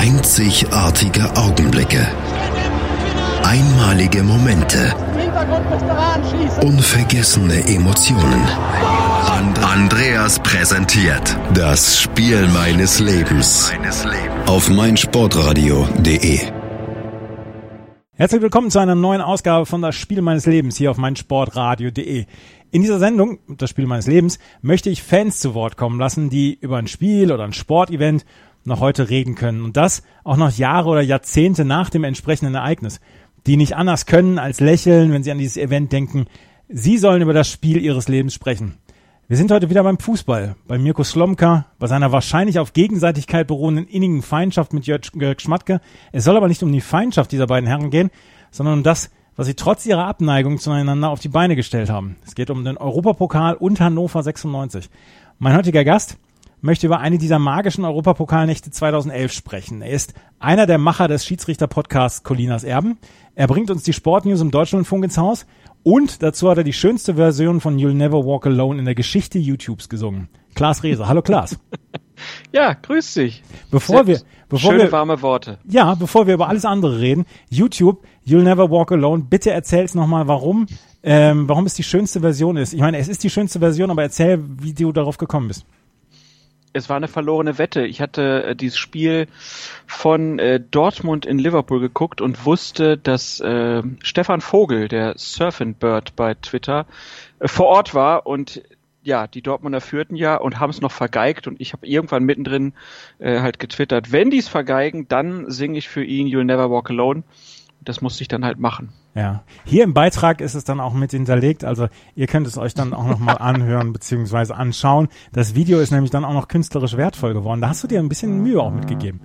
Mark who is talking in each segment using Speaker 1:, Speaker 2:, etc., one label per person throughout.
Speaker 1: Einzigartige Augenblicke. Einmalige Momente. Unvergessene Emotionen. Andreas präsentiert das Spiel meines Lebens auf meinsportradio.de.
Speaker 2: Herzlich willkommen zu einer neuen Ausgabe von Das Spiel meines Lebens hier auf meinsportradio.de. In dieser Sendung, Das Spiel meines Lebens, möchte ich Fans zu Wort kommen lassen, die über ein Spiel oder ein Sportevent noch heute reden können. Und das auch noch Jahre oder Jahrzehnte nach dem entsprechenden Ereignis. Die nicht anders können als lächeln, wenn sie an dieses Event denken. Sie sollen über das Spiel ihres Lebens sprechen. Wir sind heute wieder beim Fußball, bei Mirko Slomka, bei seiner wahrscheinlich auf Gegenseitigkeit beruhenden innigen Feindschaft mit Jörg Schmatke. Es soll aber nicht um die Feindschaft dieser beiden Herren gehen, sondern um das, was sie trotz ihrer Abneigung zueinander auf die Beine gestellt haben. Es geht um den Europapokal und Hannover 96. Mein heutiger Gast möchte über eine dieser magischen Europapokalnächte 2011 sprechen. Er ist einer der Macher des Schiedsrichter-Podcasts Colinas Erben. Er bringt uns die Sportnews im Deutschlandfunk ins Haus und dazu hat er die schönste Version von You'll Never Walk Alone in der Geschichte YouTubes gesungen. Klaas Reese. Hallo Klaas.
Speaker 3: Ja, grüß dich.
Speaker 2: Schöne
Speaker 3: warme Worte.
Speaker 2: Ja, bevor wir über alles andere reden, YouTube, You'll Never Walk Alone, bitte erzähl's nochmal, warum es die schönste Version ist. Ich meine, es ist die schönste Version, aber erzähl, wie du darauf gekommen bist.
Speaker 3: Es war eine verlorene Wette. Ich hatte dieses Spiel von Dortmund in Liverpool geguckt und wusste, dass Stefan Vogel, der Surfing Bird bei Twitter, vor Ort war und ja, die Dortmunder führten ja und haben es noch vergeigt und ich habe irgendwann mittendrin halt getwittert, wenn die es vergeigen, dann singe ich für ihn You'll Never Walk Alone. Das musste ich dann halt machen.
Speaker 2: Ja, hier im Beitrag ist es dann auch mit hinterlegt, also ihr könnt es euch dann auch nochmal anhören bzw. anschauen. Das Video ist nämlich dann auch noch künstlerisch wertvoll geworden. Da hast du dir ein bisschen Mühe auch mitgegeben.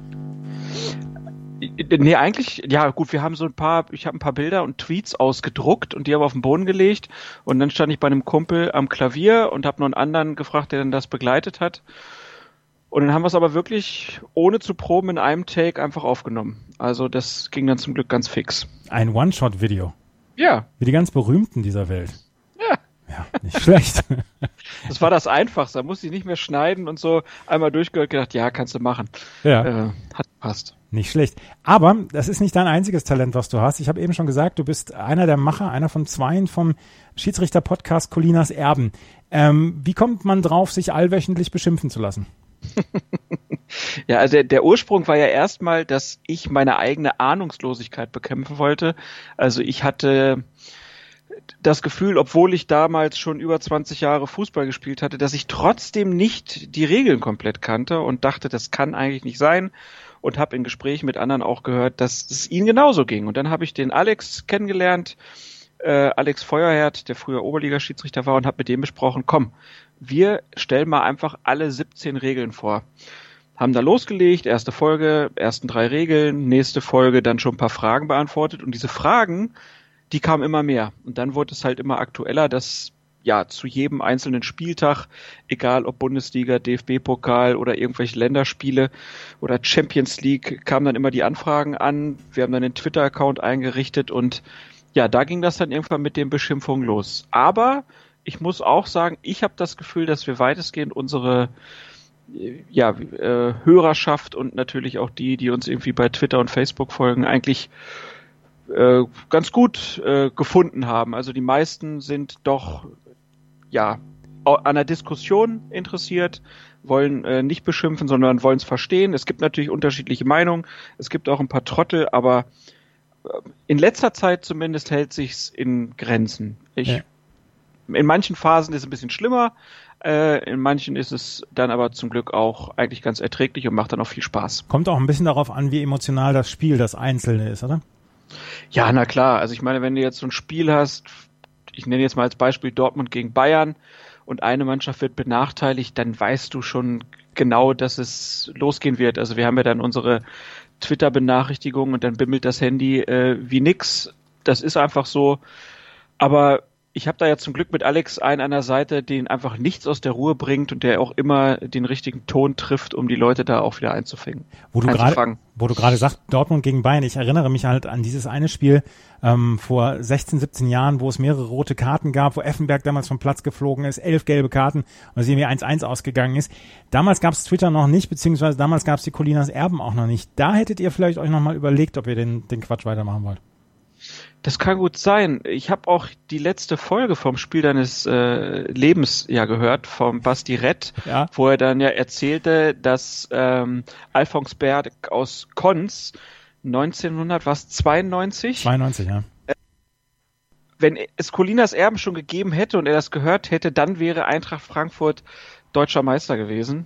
Speaker 3: Nee, eigentlich, ja gut, ich habe ein paar Bilder und Tweets ausgedruckt und die habe auf den Boden gelegt und dann stand ich bei einem Kumpel am Klavier und habe noch einen anderen gefragt, der dann das begleitet hat. Und dann haben wir es aber wirklich ohne zu proben in einem Take einfach aufgenommen. Also das ging dann zum Glück ganz fix.
Speaker 2: Ein One-Shot-Video.
Speaker 3: Ja.
Speaker 2: Wie die ganz Berühmten dieser Welt.
Speaker 3: Ja.
Speaker 2: Ja, nicht schlecht.
Speaker 3: Das war das Einfachste. Da musste ich nicht mehr schneiden und so einmal durchgehört, gedacht, ja, kannst du machen.
Speaker 2: Ja.
Speaker 3: Hat gepasst.
Speaker 2: Nicht schlecht. Aber das ist nicht dein einziges Talent, was du hast. Ich habe eben schon gesagt, du bist einer der Macher, einer von zweien vom Schiedsrichter-Podcast Colinas Erben. Wie kommt man drauf, sich allwöchentlich beschimpfen zu lassen?
Speaker 3: Ja, also der Ursprung war ja erstmal, dass ich meine eigene Ahnungslosigkeit bekämpfen wollte. Also ich hatte das Gefühl, obwohl ich damals schon über 20 Jahre Fußball gespielt hatte, dass ich trotzdem nicht die Regeln komplett kannte und dachte, das kann eigentlich nicht sein. Und habe in Gesprächen mit anderen auch gehört, dass es ihnen genauso ging. Und dann habe ich den Alex kennengelernt, Alex Feuerherd, der früher Oberliga-Schiedsrichter war, und habe mit dem besprochen, komm, wir stellen mal einfach alle 17 Regeln vor. Haben da losgelegt, erste Folge, ersten 3 Regeln, nächste Folge dann schon ein paar Fragen beantwortet. Und diese Fragen, die kamen immer mehr. Und dann wurde es halt immer aktueller, dass ja zu jedem einzelnen Spieltag, egal ob Bundesliga, DFB-Pokal oder irgendwelche Länderspiele oder Champions League, kamen dann immer die Anfragen an. Wir haben dann einen Twitter-Account eingerichtet und ja, da ging das dann irgendwann mit den Beschimpfungen los. Aber ich muss auch sagen, ich habe das Gefühl, dass wir weitestgehend unsere Hörerschaft und natürlich auch die uns irgendwie bei Twitter und Facebook folgen, eigentlich ganz gut gefunden haben. Also die meisten sind doch an der Diskussion interessiert, wollen nicht beschimpfen, sondern wollen es verstehen. Es gibt natürlich unterschiedliche Meinungen, es gibt auch ein paar Trottel, aber in letzter Zeit zumindest hält sich's in Grenzen. In manchen Phasen ist es ein bisschen schlimmer, in manchen ist es dann aber zum Glück auch eigentlich ganz erträglich und macht dann auch viel Spaß.
Speaker 2: Kommt auch ein bisschen darauf an, wie emotional das Spiel, das Einzelne ist, oder?
Speaker 3: Ja, na klar. Also ich meine, wenn du jetzt so ein Spiel hast, ich nenne jetzt mal als Beispiel Dortmund gegen Bayern und eine Mannschaft wird benachteiligt, dann weißt du schon genau, dass es losgehen wird. Also wir haben ja dann unsere Twitter-Benachrichtigungen und dann bimmelt das Handy wie nix. Das ist einfach so. Aber ich habe da ja zum Glück mit Alex einen an der Seite, den einfach nichts aus der Ruhe bringt und der auch immer den richtigen Ton trifft, um die Leute da auch wieder einzufangen.
Speaker 2: Wo du gerade sagst, Dortmund gegen Bayern, ich erinnere mich halt an dieses eine Spiel vor 16, 17 Jahren, wo es mehrere rote Karten gab, wo Effenberg damals vom Platz geflogen ist, 11 gelbe Karten und es irgendwie 1-1 ausgegangen ist. Damals gab es Twitter noch nicht, beziehungsweise damals gab es die Colinas Erben auch noch nicht. Da hättet ihr vielleicht euch nochmal überlegt, ob ihr den Quatsch weitermachen wollt.
Speaker 3: Das kann gut sein. Ich habe auch die letzte Folge vom Spiel deines Lebens ja gehört, vom Basti Rett, wo er dann ja erzählte, dass Alfons Berg aus Konz 1992?
Speaker 2: 92, ja.
Speaker 3: Wenn es Colinas Erben schon gegeben hätte und er das gehört hätte, dann wäre Eintracht Frankfurt deutscher Meister gewesen.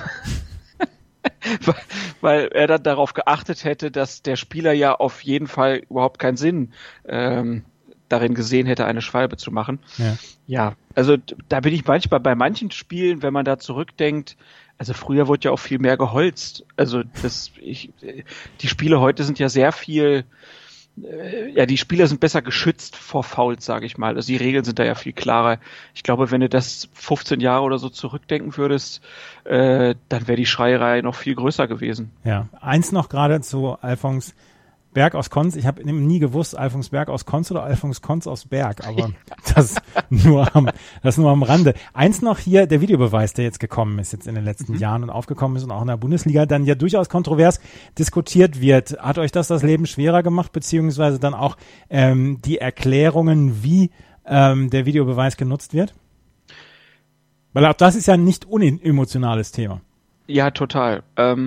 Speaker 3: Weil er dann darauf geachtet hätte, dass der Spieler ja auf jeden Fall überhaupt keinen Sinn darin gesehen hätte, eine Schwalbe zu machen. Ja, also da bin ich manchmal bei manchen Spielen, wenn man da zurückdenkt, also früher wurde ja auch viel mehr geholzt. Also die Spiele heute sind ja sehr viel, die Spieler sind besser geschützt vor Fouls, sage ich mal. Also die Regeln sind da ja viel klarer. Ich glaube, wenn du das 15 Jahre oder so zurückdenken würdest, dann wäre die Schreierei noch viel größer gewesen.
Speaker 2: Ja, eins noch gerade zu Alfons Berg aus Konz. Ich habe nie gewusst, Alfons Berg aus Konz oder Alfons Konz aus Berg, aber das nur am Rande. Eins noch hier, der Videobeweis, der jetzt gekommen ist, jetzt in den letzten Jahren und aufgekommen ist und auch in der Bundesliga dann ja durchaus kontrovers diskutiert wird. Hat euch das Leben schwerer gemacht, beziehungsweise dann auch die Erklärungen, wie der Videobeweis genutzt wird? Weil auch das ist ja ein nicht unemotionales Thema.
Speaker 3: Ja, total.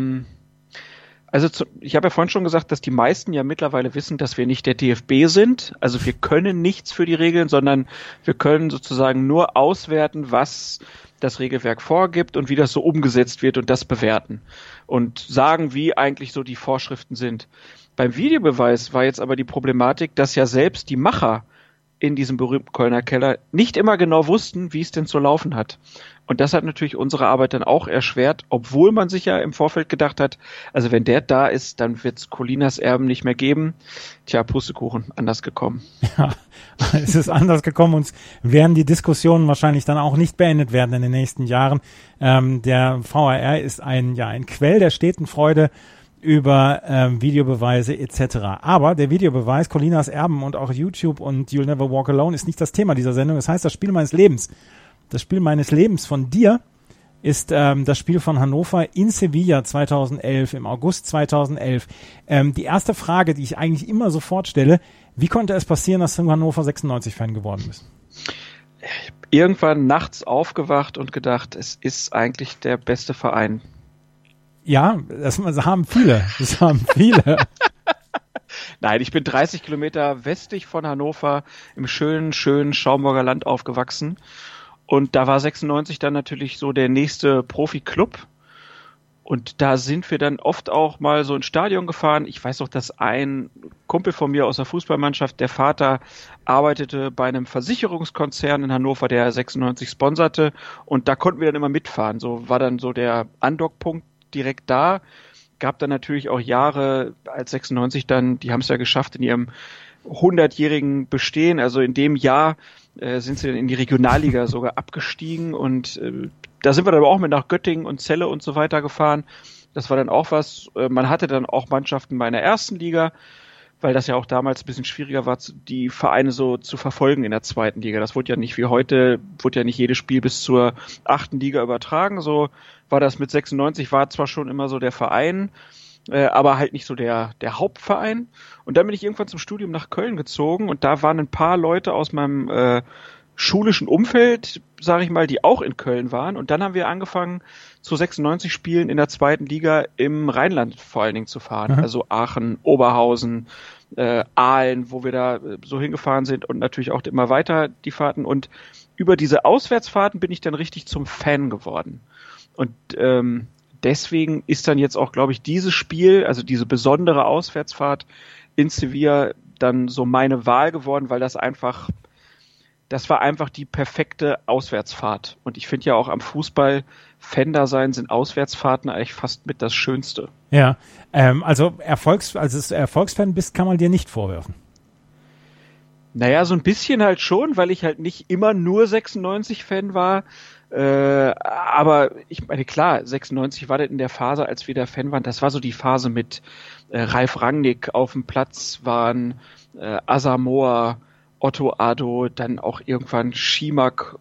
Speaker 3: Ich habe ja vorhin schon gesagt, dass die meisten ja mittlerweile wissen, dass wir nicht der DFB sind. Also wir können nichts für die Regeln, sondern wir können sozusagen nur auswerten, was das Regelwerk vorgibt und wie das so umgesetzt wird und das bewerten und sagen, wie eigentlich so die Vorschriften sind. Beim Videobeweis war jetzt aber die Problematik, dass ja selbst die Macher in diesem berühmten Kölner Keller nicht immer genau wussten, wie es denn zu laufen hat. Und das hat natürlich unsere Arbeit dann auch erschwert, obwohl man sich ja im Vorfeld gedacht hat, also wenn der da ist, dann wird es Colinas Erben nicht mehr geben. Tja, Pustekuchen, anders gekommen.
Speaker 2: Ja, es ist anders gekommen und werden die Diskussionen wahrscheinlich dann auch nicht beendet werden in den nächsten Jahren. Der VAR ist ein Quell der steten Freude über Videobeweise etc. Aber der Videobeweis, Colinas Erben und auch YouTube und You'll Never Walk Alone ist nicht das Thema dieser Sendung. Das heißt, das Spiel meines Lebens. Das Spiel meines Lebens von dir ist das Spiel von Hannover in Sevilla 2011, im August 2011. Die erste Frage, die ich eigentlich immer sofort stelle, wie konnte es passieren, dass du Hannover 96-Fan geworden bist?
Speaker 3: Irgendwann nachts aufgewacht und gedacht, es ist eigentlich der beste Verein.
Speaker 2: Ja, das haben viele.
Speaker 3: Nein, ich bin 30 Kilometer westlich von Hannover im schönen Schaumburger Land aufgewachsen. Und da war 96 dann natürlich so der nächste Profi-Club. Und da sind wir dann oft auch mal so ins Stadion gefahren. Ich weiß auch, dass ein Kumpel von mir aus der Fußballmannschaft, der Vater, arbeitete bei einem Versicherungskonzern in Hannover, der 96 sponserte. Und da konnten wir dann immer mitfahren. So war dann so der Andockpunkt direkt da. Gab dann natürlich auch Jahre, als 96 dann, die haben es ja geschafft in ihrem 100-jährigen Bestehen. Also in dem Jahr sind sie dann in die Regionalliga sogar abgestiegen und da sind wir dann aber auch mit nach Göttingen und Celle und so weiter gefahren. Das war dann auch was. Man hatte dann auch Mannschaften bei einer ersten Liga, weil das ja auch damals ein bisschen schwieriger war, die Vereine so zu verfolgen in der zweiten Liga. Das wurde ja nicht wie heute, wurde ja nicht jedes Spiel bis zur 8. Liga übertragen. So war das mit 96, war zwar schon immer so der Verein, aber halt nicht so der Hauptverein. Und dann bin ich irgendwann zum Studium nach Köln gezogen und da waren ein paar Leute aus meinem schulischen Umfeld, sage ich mal, die auch in Köln waren. Und dann haben wir angefangen, zu 96 Spielen in der zweiten Liga im Rheinland vor allen Dingen zu fahren. Mhm. Also Aachen, Oberhausen, Aalen, wo wir da so hingefahren sind und natürlich auch immer weiter die Fahrten. Und über diese Auswärtsfahrten bin ich dann richtig zum Fan geworden. Und deswegen ist dann jetzt auch, glaube ich, dieses Spiel, also diese besondere Auswärtsfahrt in Sevilla dann so meine Wahl geworden, weil das war einfach die perfekte Auswärtsfahrt. Und ich finde ja auch am Fußball, Fan-Dasein sind Auswärtsfahrten eigentlich fast mit das Schönste.
Speaker 2: Ja, als du Erfolgsfan bist, kann man dir nicht vorwerfen.
Speaker 3: Naja, so ein bisschen halt schon, weil ich halt nicht immer nur 96-Fan war. Aber ich meine, klar, 96 war das in der Phase, als wir da Fan waren, das war so die Phase mit Ralf Rangnick auf dem Platz waren, Asamoah, Otto Addo, dann auch irgendwann Schimak,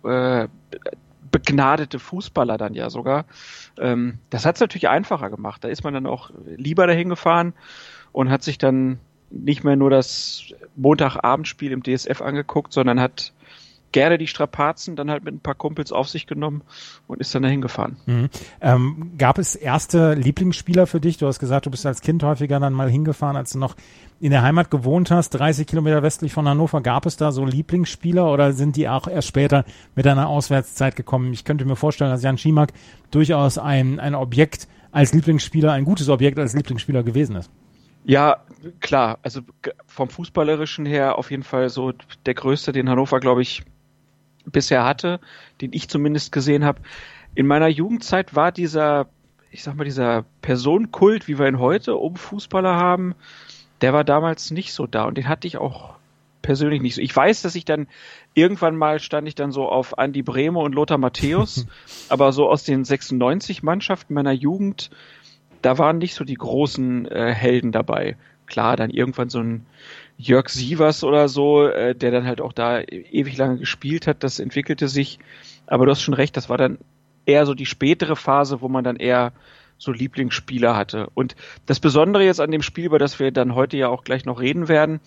Speaker 3: begnadete Fußballer dann ja sogar. Das hat es natürlich einfacher gemacht. Da ist man dann auch lieber dahin gefahren und hat sich dann nicht mehr nur das Montagabendspiel im DSF angeguckt, sondern hat gerne die Strapazen dann halt mit ein paar Kumpels auf sich genommen und ist dann dahin gefahren.
Speaker 2: Mhm. Gab es erste Lieblingsspieler für dich? Du hast gesagt, du bist als Kind häufiger dann mal hingefahren, als du noch in der Heimat gewohnt hast, 30 Kilometer westlich von Hannover. Gab es da so Lieblingsspieler oder sind die auch erst später mit einer Auswärtszeit gekommen? Ich könnte mir vorstellen, dass Jan Schimak durchaus ein Objekt als Lieblingsspieler, ein gutes Objekt als Lieblingsspieler gewesen ist.
Speaker 3: Ja, klar. Also vom Fußballerischen her auf jeden Fall so der größte, den Hannover, glaube ich, bisher hatte, den ich zumindest gesehen habe. In meiner Jugendzeit war dieser Personenkult, wie wir ihn heute um Fußballer haben, der war damals nicht so da und den hatte ich auch persönlich nicht so. Ich weiß, dass ich dann irgendwann mal stand ich dann so auf Andi Brehme und Lothar Matthäus, aber so aus den 96 Mannschaften meiner Jugend, da waren nicht so die großen Helden dabei. Klar, dann irgendwann so ein Jörg Sievers oder so, der dann halt auch da ewig lange gespielt hat, das entwickelte sich. Aber du hast schon recht, das war dann eher so die spätere Phase, wo man dann eher so Lieblingsspieler hatte. Und das Besondere jetzt an dem Spiel, über das wir dann heute ja auch gleich noch reden werden,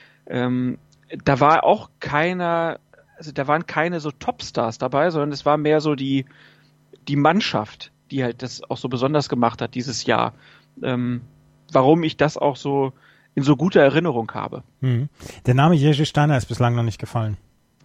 Speaker 3: da war auch da waren keine so Topstars dabei, sondern es war mehr so die Mannschaft, die halt das auch so besonders gemacht hat dieses Jahr. Warum ich das auch so in so guter Erinnerung habe.
Speaker 2: Der Name Jerzy Steiner ist bislang noch nicht gefallen.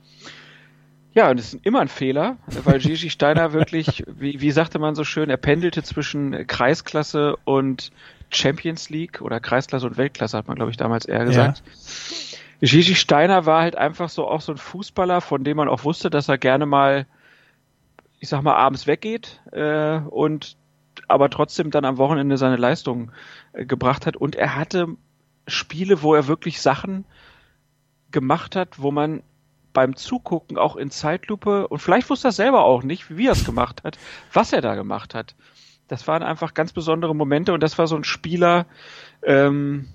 Speaker 3: Ja, und das ist immer ein Fehler, weil Jerzy Steiner wirklich, wie sagte man so schön, er pendelte zwischen Kreisklasse und Champions League oder Kreisklasse und Weltklasse, hat man, glaube ich, damals eher gesagt. Ja. Jerzy Steiner war halt einfach so auch so ein Fußballer, von dem man auch wusste, dass er gerne mal, ich sag mal, abends weggeht und aber trotzdem dann am Wochenende seine Leistung gebracht hat. Und er hatte Spiele, wo er wirklich Sachen gemacht hat, wo man beim Zugucken auch in Zeitlupe, und vielleicht wusste er selber auch nicht, wie er es gemacht hat, was er da gemacht hat. Das waren einfach ganz besondere Momente und das war so ein Spieler, da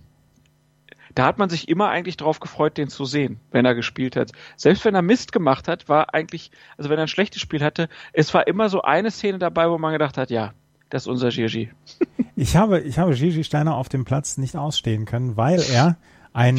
Speaker 3: hat man sich immer eigentlich drauf gefreut, den zu sehen, wenn er gespielt hat. Selbst wenn er Mist gemacht hat, war eigentlich, also wenn er ein schlechtes Spiel hatte, es war immer so eine Szene dabei, wo man gedacht hat, ja, das ist unser Jerzy.
Speaker 2: Ich habe Jerzy Steiner auf dem Platz nicht ausstehen können, weil er weil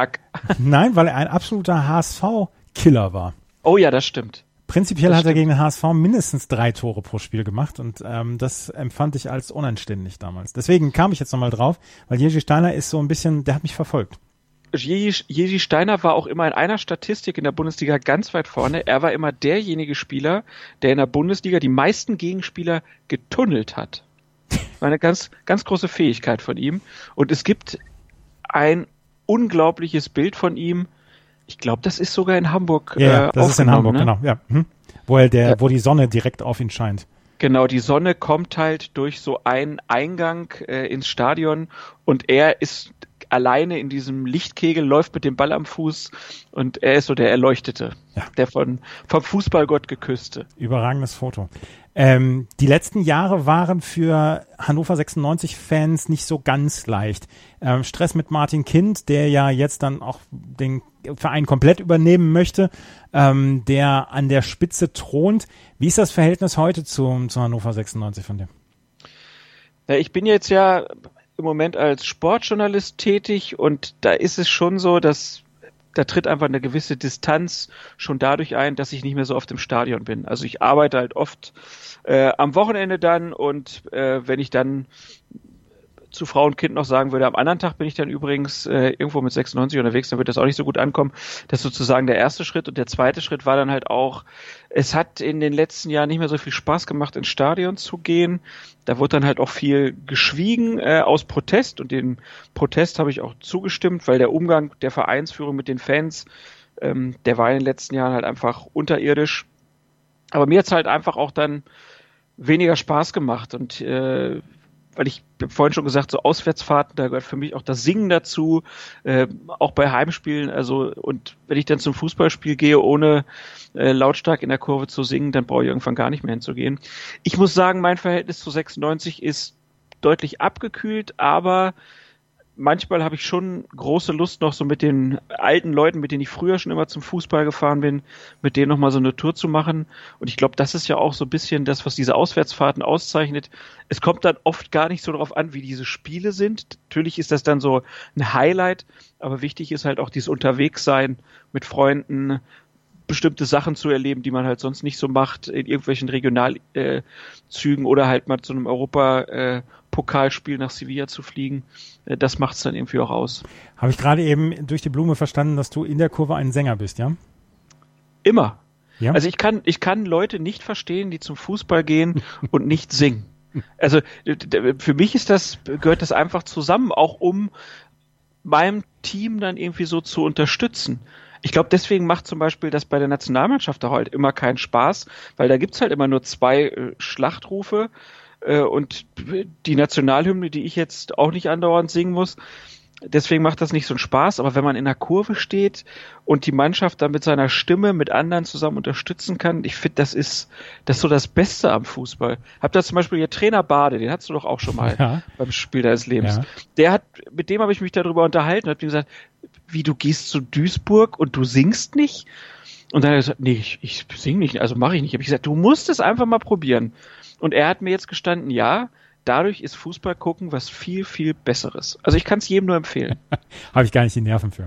Speaker 2: er ein absoluter HSV-Killer war.
Speaker 3: Oh ja, das stimmt.
Speaker 2: Prinzipiell hat er gegen den HSV mindestens 3 Tore pro Spiel gemacht und das empfand ich als unanständig damals. Deswegen kam ich jetzt nochmal drauf, weil Jerzy Steiner ist so ein bisschen, der hat mich verfolgt.
Speaker 3: Jerzy Steiner war auch immer in einer Statistik in der Bundesliga ganz weit vorne. Er war immer derjenige Spieler, der in der Bundesliga die meisten Gegenspieler getunnelt hat. War eine ganz, ganz große Fähigkeit von ihm. Und es gibt ein unglaubliches Bild von ihm. Ich glaube, das ist sogar in Hamburg.
Speaker 2: Ja, das ist in Hamburg, ne? Genau. Ja. Wo die Sonne direkt auf ihn scheint.
Speaker 3: Genau, die Sonne kommt halt durch so einen Eingang ins Stadion und er ist alleine in diesem Lichtkegel, läuft mit dem Ball am Fuß und er ist so der Erleuchtete, der vom Fußballgott geküsste.
Speaker 2: Überragendes Foto. Die letzten Jahre waren für Hannover 96-Fans nicht so ganz leicht. Stress mit Martin Kind, der ja jetzt dann auch den Verein komplett übernehmen möchte, der an der Spitze thront. Wie ist das Verhältnis heute zu Hannover 96 von dir?
Speaker 3: Ja, ich bin jetzt ja im Moment als Sportjournalist tätig und da ist es schon so, dass da tritt einfach eine gewisse Distanz schon dadurch ein, dass ich nicht mehr so oft im Stadion bin. Also ich arbeite halt oft am Wochenende dann und wenn ich dann zu Frau und Kind noch sagen würde, am anderen Tag bin ich dann übrigens irgendwo mit 96 unterwegs, dann wird das auch nicht so gut ankommen. Das ist sozusagen der erste Schritt und der zweite Schritt war dann halt auch, es hat in den letzten Jahren nicht mehr so viel Spaß gemacht, ins Stadion zu gehen. Da wurde dann halt auch viel geschwiegen aus Protest und dem Protest habe ich auch zugestimmt, weil der Umgang der Vereinsführung mit den Fans, der war in den letzten Jahren halt einfach unterirdisch. Aber mir hat's halt einfach auch dann weniger Spaß gemacht und weil ich vorhin schon gesagt, so Auswärtsfahrten, da gehört für mich auch das Singen dazu, auch bei Heimspielen, also und wenn ich dann zum Fußballspiel gehe, ohne lautstark in der Kurve zu singen, dann brauche ich irgendwann gar nicht mehr hinzugehen. Ich muss sagen, mein Verhältnis zu 96 ist deutlich abgekühlt, aber manchmal habe ich schon große Lust noch so mit den alten Leuten, mit denen ich früher schon immer zum Fußball gefahren bin, mit denen nochmal so eine Tour zu machen. Und ich glaube, das ist ja auch so ein bisschen das, was diese Auswärtsfahrten auszeichnet. Es kommt dann oft gar nicht so darauf an, wie diese Spiele sind. Natürlich ist das dann so ein Highlight, aber wichtig ist halt auch dieses Unterwegssein mit Freunden, bestimmte Sachen zu erleben, die man halt sonst nicht so macht, in irgendwelchen Regionalzügen oder halt mal zu einem Europapokalspiel nach Sevilla zu fliegen. Das macht's dann irgendwie auch aus.
Speaker 2: Habe ich gerade eben durch die Blume verstanden, dass du in der Kurve ein Sänger bist, ja?
Speaker 3: Immer.
Speaker 2: Ja?
Speaker 3: Also ich kann Leute nicht verstehen, die zum Fußball gehen und nicht singen. Also für mich gehört das einfach zusammen, auch um meinem Team dann irgendwie so zu unterstützen. Ich glaube, deswegen macht zum Beispiel das bei der Nationalmannschaft auch halt immer keinen Spaß, weil da gibt's halt immer nur 2 Schlachtrufe und die Nationalhymne, die ich jetzt auch nicht andauernd singen muss. Deswegen macht das nicht so einen Spaß, aber wenn man in der Kurve steht und die Mannschaft dann mit seiner Stimme mit anderen zusammen unterstützen kann, ich finde, das ist so das Beste am Fußball. Habt ihr zum Beispiel hier Trainer Bade, den hattest du doch auch schon mal beim Spiel deines Lebens. Ja. Mit dem habe ich mich darüber unterhalten und habe ihm gesagt, wie, du gehst zu Duisburg und du singst nicht? Und dann hat er gesagt, nee, ich singe nicht, also mache ich nicht. Habe ich gesagt, du musst es einfach mal probieren. Und er hat mir jetzt gestanden, ja, dadurch ist Fußball gucken was viel, viel Besseres. Also ich kann es jedem nur empfehlen.
Speaker 2: Habe ich gar nicht die Nerven für.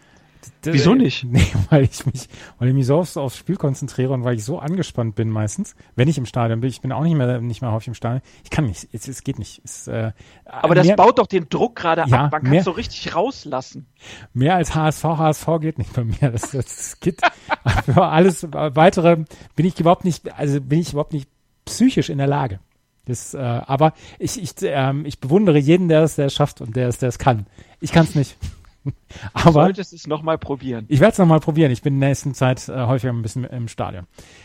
Speaker 3: Wieso nicht?
Speaker 2: Nee, weil ich mich so aufs Spiel konzentriere und weil ich so angespannt bin meistens, wenn ich im Stadion bin. Ich bin auch nicht mehr häufig im Stadion. Ich kann nicht, es geht nicht.
Speaker 3: Aber das baut doch den Druck gerade ab. Man kann es so richtig rauslassen.
Speaker 2: Mehr als HSV geht nicht bei mir. Das geht. Für alles Weitere bin ich überhaupt nicht psychisch in der Lage. Aber ich bewundere jeden, der es schafft und der es kann. Ich kann es nicht. Aber
Speaker 3: du solltest es nochmal probieren.
Speaker 2: Ich werde es nochmal probieren. Ich bin in der nächsten Zeit häufiger ein bisschen im Stadion.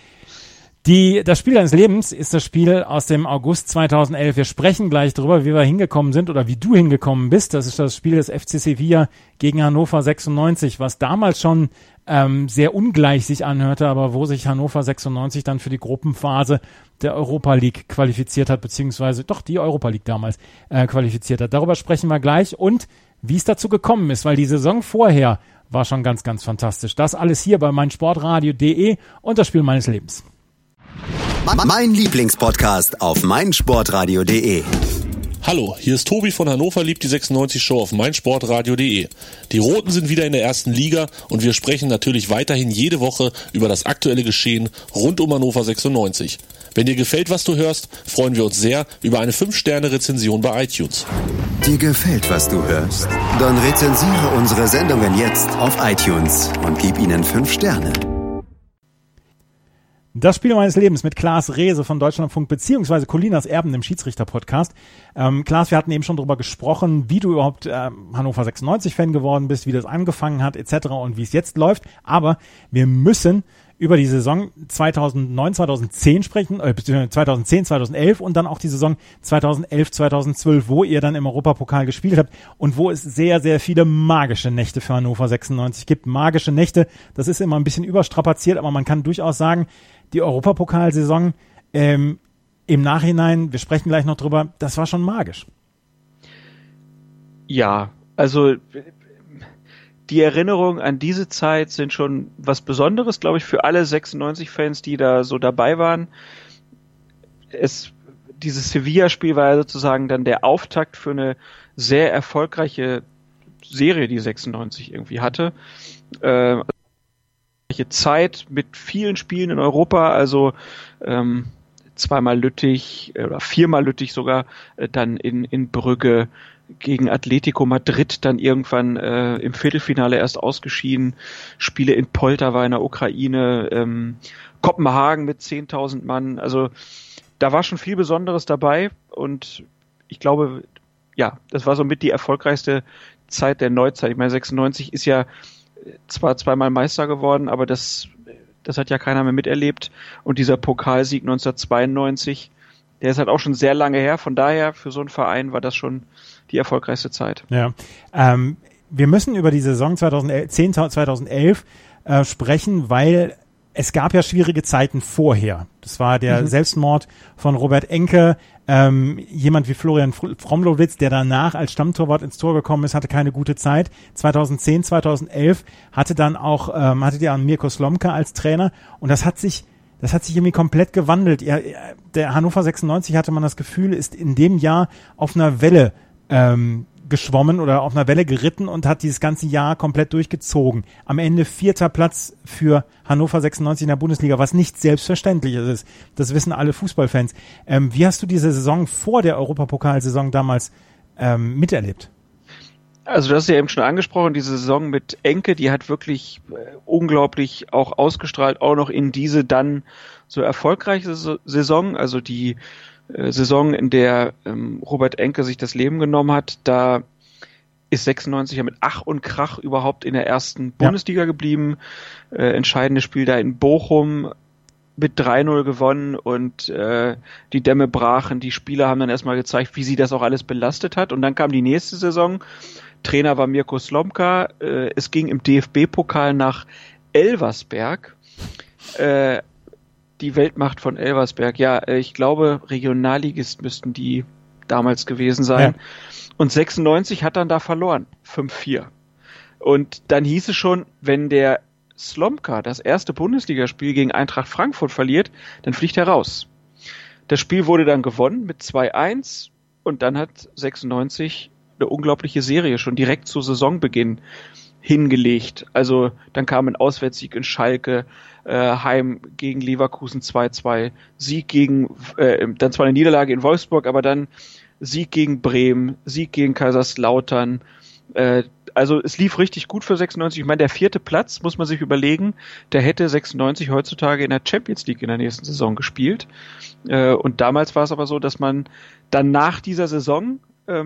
Speaker 2: Das Spiel deines Lebens ist das Spiel aus dem August 2011. Wir sprechen gleich darüber, wie wir hingekommen sind oder wie du hingekommen bist. Das ist das Spiel des FC Sevilla gegen Hannover 96, was damals schon sehr ungleich sich anhörte, aber wo sich Hannover 96 dann für die Gruppenphase der Europa League qualifiziert hat, beziehungsweise doch die Europa League damals qualifiziert hat. Darüber sprechen wir gleich und wie es dazu gekommen ist, weil die Saison vorher war schon ganz, ganz fantastisch. Das alles hier bei meinsportradio.de und das Spiel meines Lebens.
Speaker 1: Mein Lieblingspodcast auf meinsportradio.de.
Speaker 4: Hallo, hier ist Tobi von Hannover liebt die 96 Show auf meinsportradio.de. Die Roten sind wieder in der ersten Liga und wir sprechen natürlich weiterhin jede Woche über das aktuelle Geschehen rund um Hannover 96. Wenn dir gefällt, was du hörst, freuen wir uns sehr über eine 5-Sterne-Rezension bei iTunes.
Speaker 1: Dir gefällt, was du hörst? Dann rezensiere unsere Sendungen jetzt auf iTunes und gib ihnen 5 Sterne.
Speaker 2: Das Spiel meines Lebens mit Klaas Rehse von Deutschlandfunk beziehungsweise Colinas Erben im Schiedsrichter-Podcast. Klaas, wir hatten eben schon darüber gesprochen, wie du überhaupt Hannover 96-Fan geworden bist, wie das angefangen hat etc. und wie es jetzt läuft. Aber wir müssen über die Saison 2009, 2010 sprechen, 2010, 2011 und dann auch die Saison 2011, 2012, wo ihr dann im Europapokal gespielt habt und wo es sehr, sehr viele magische Nächte für Hannover 96 gibt. Magische Nächte, das ist immer ein bisschen überstrapaziert, aber man kann durchaus sagen, die Europapokalsaison im Nachhinein, wir sprechen gleich noch drüber, das war schon magisch.
Speaker 3: Ja, also die Erinnerungen an diese Zeit sind schon was Besonderes, glaube ich, für alle 96-Fans, die da so dabei waren. Dieses Sevilla-Spiel war ja sozusagen dann der Auftakt für eine sehr erfolgreiche Serie, die 96 irgendwie hatte. Zeit mit vielen Spielen in Europa, also 2-mal Lüttich oder 4-mal Lüttich sogar, dann in Brügge, gegen Atletico Madrid dann irgendwann im Viertelfinale erst ausgeschieden, Spiele in Poltawa in der Ukraine, Kopenhagen mit 10.000 Mann, also da war schon viel Besonderes dabei und ich glaube, ja, das war somit die erfolgreichste Zeit der Neuzeit. Ich meine, 96 ist ja zwar 2-mal Meister geworden, aber das hat ja keiner mehr miterlebt und dieser Pokalsieg 1992, der ist halt auch schon sehr lange her. Von daher, für so einen Verein war das schon die erfolgreichste Zeit.
Speaker 2: Ja, wir müssen über die Saison 2011 sprechen, weil es gab ja schwierige Zeiten vorher. Das war der Selbstmord von Robert Enke. Jemand wie Florian Fromlowitz, der danach als Stammtorwart ins Tor gekommen ist, hatte keine gute Zeit. 2010, 2011 hattet ihr Mirko Slomka als Trainer und das hat sich irgendwie komplett gewandelt. Der Hannover 96, hatte man das Gefühl, ist in dem Jahr auf einer Welle geschwommen oder auf einer Welle geritten und hat dieses ganze Jahr komplett durchgezogen. Am Ende 4. Platz für Hannover 96 in der Bundesliga, was nicht selbstverständlich ist. Das wissen alle Fußballfans. Wie hast du diese Saison vor der Europapokalsaison damals miterlebt?
Speaker 3: Also du hast ja eben schon angesprochen, diese Saison mit Enke, die hat wirklich unglaublich auch ausgestrahlt, auch noch in diese dann so erfolgreiche Saison, also die Saison, in der Robert Enke sich das Leben genommen hat, da ist 96 ja mit Ach und Krach überhaupt in der ersten Bundesliga geblieben. Entscheidendes Spiel da in Bochum mit 3-0 gewonnen und die Dämme brachen. Die Spieler haben dann erstmal gezeigt, wie sie das auch alles belastet hat. Und dann kam die nächste Saison. Trainer war Mirko Slomka. Es ging im DFB-Pokal nach Elversberg. Die Weltmacht von Elversberg, ich glaube, Regionalligist müssten die damals gewesen sein. Ja. Und 96 hat dann da verloren, 5-4. Und dann hieß es schon, wenn der Slomka das erste Bundesligaspiel gegen Eintracht Frankfurt verliert, dann fliegt er raus. Das Spiel wurde dann gewonnen mit 2-1 und dann hat 96 eine unglaubliche Serie schon direkt zu Saisonbeginn hingelegt. Also dann kam ein Auswärtssieg in Schalke, Heim gegen Leverkusen 2-2, Sieg dann zwar eine Niederlage in Wolfsburg, aber dann Sieg gegen Bremen, Sieg gegen Kaiserslautern. Also es lief richtig gut für 96. Ich meine, der 4. Platz, muss man sich überlegen, der hätte 96 heutzutage in der Champions League in der nächsten Saison gespielt. Und damals war es aber so, dass man dann nach dieser Saison,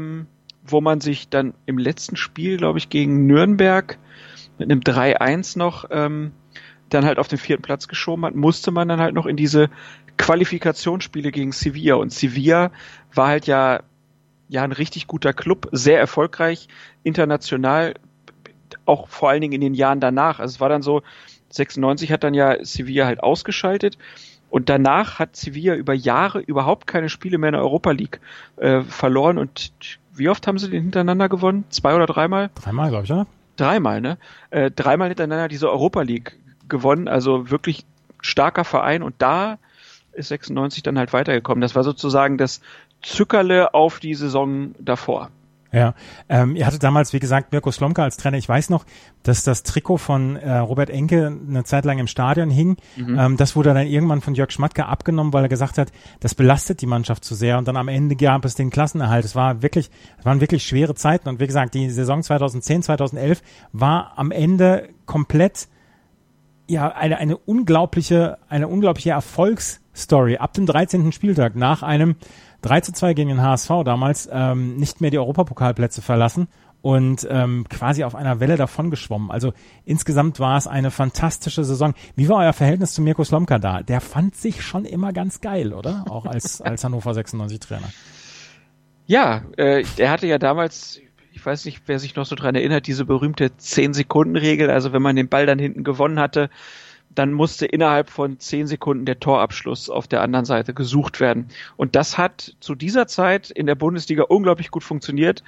Speaker 3: wo man sich dann im letzten Spiel, glaube ich, gegen Nürnberg mit einem 3-1 noch dann halt auf den 4. Platz geschoben hat, musste man dann halt noch in diese Qualifikationsspiele gegen Sevilla. Und Sevilla war halt ja ein richtig guter Club, sehr erfolgreich, international, auch vor allen Dingen in den Jahren danach. Also es war dann so, 96 hat dann ja Sevilla halt ausgeschaltet und danach hat Sevilla über Jahre überhaupt keine Spiele mehr in der Europa League verloren. Und wie oft haben sie den hintereinander gewonnen? 2 oder 3-mal?
Speaker 2: 3-mal, glaube ich, oder?
Speaker 3: 3-mal, ne? 3-mal hintereinander diese Europa League gewonnen, also wirklich starker Verein und da ist 96 dann halt weitergekommen. Das war sozusagen das Zückerle auf die Saison davor.
Speaker 2: Ja, ihr hattet damals, wie gesagt, Mirko Slomka als Trainer. Ich weiß noch, dass das Trikot von Robert Enke eine Zeit lang im Stadion hing. Das wurde dann irgendwann von Jörg Schmatke abgenommen, weil er gesagt hat, das belastet die Mannschaft zu sehr. Und dann am Ende gab es den Klassenerhalt. Es waren wirklich schwere Zeiten. Und wie gesagt, die Saison 2010, 2011 war am Ende komplett eine unglaubliche Erfolgsstory. Ab dem 13. Spieltag nach einem 3-2 gegen den HSV damals nicht mehr die Europapokalplätze verlassen und quasi auf einer Welle davon geschwommen. Also insgesamt war es eine fantastische Saison. Wie war euer Verhältnis zu Mirko Slomka da? Der fand sich schon immer ganz geil, oder? Auch als Hannover 96 Trainer.
Speaker 3: Ja, er hatte ja damals, ich weiß nicht, wer sich noch so dran erinnert, diese berühmte 10-Sekunden-Regel. Also wenn man den Ball dann hinten gewonnen hatte, dann musste innerhalb von 10 Sekunden der Torabschluss auf der anderen Seite gesucht werden. Und das hat zu dieser Zeit in der Bundesliga unglaublich gut funktioniert.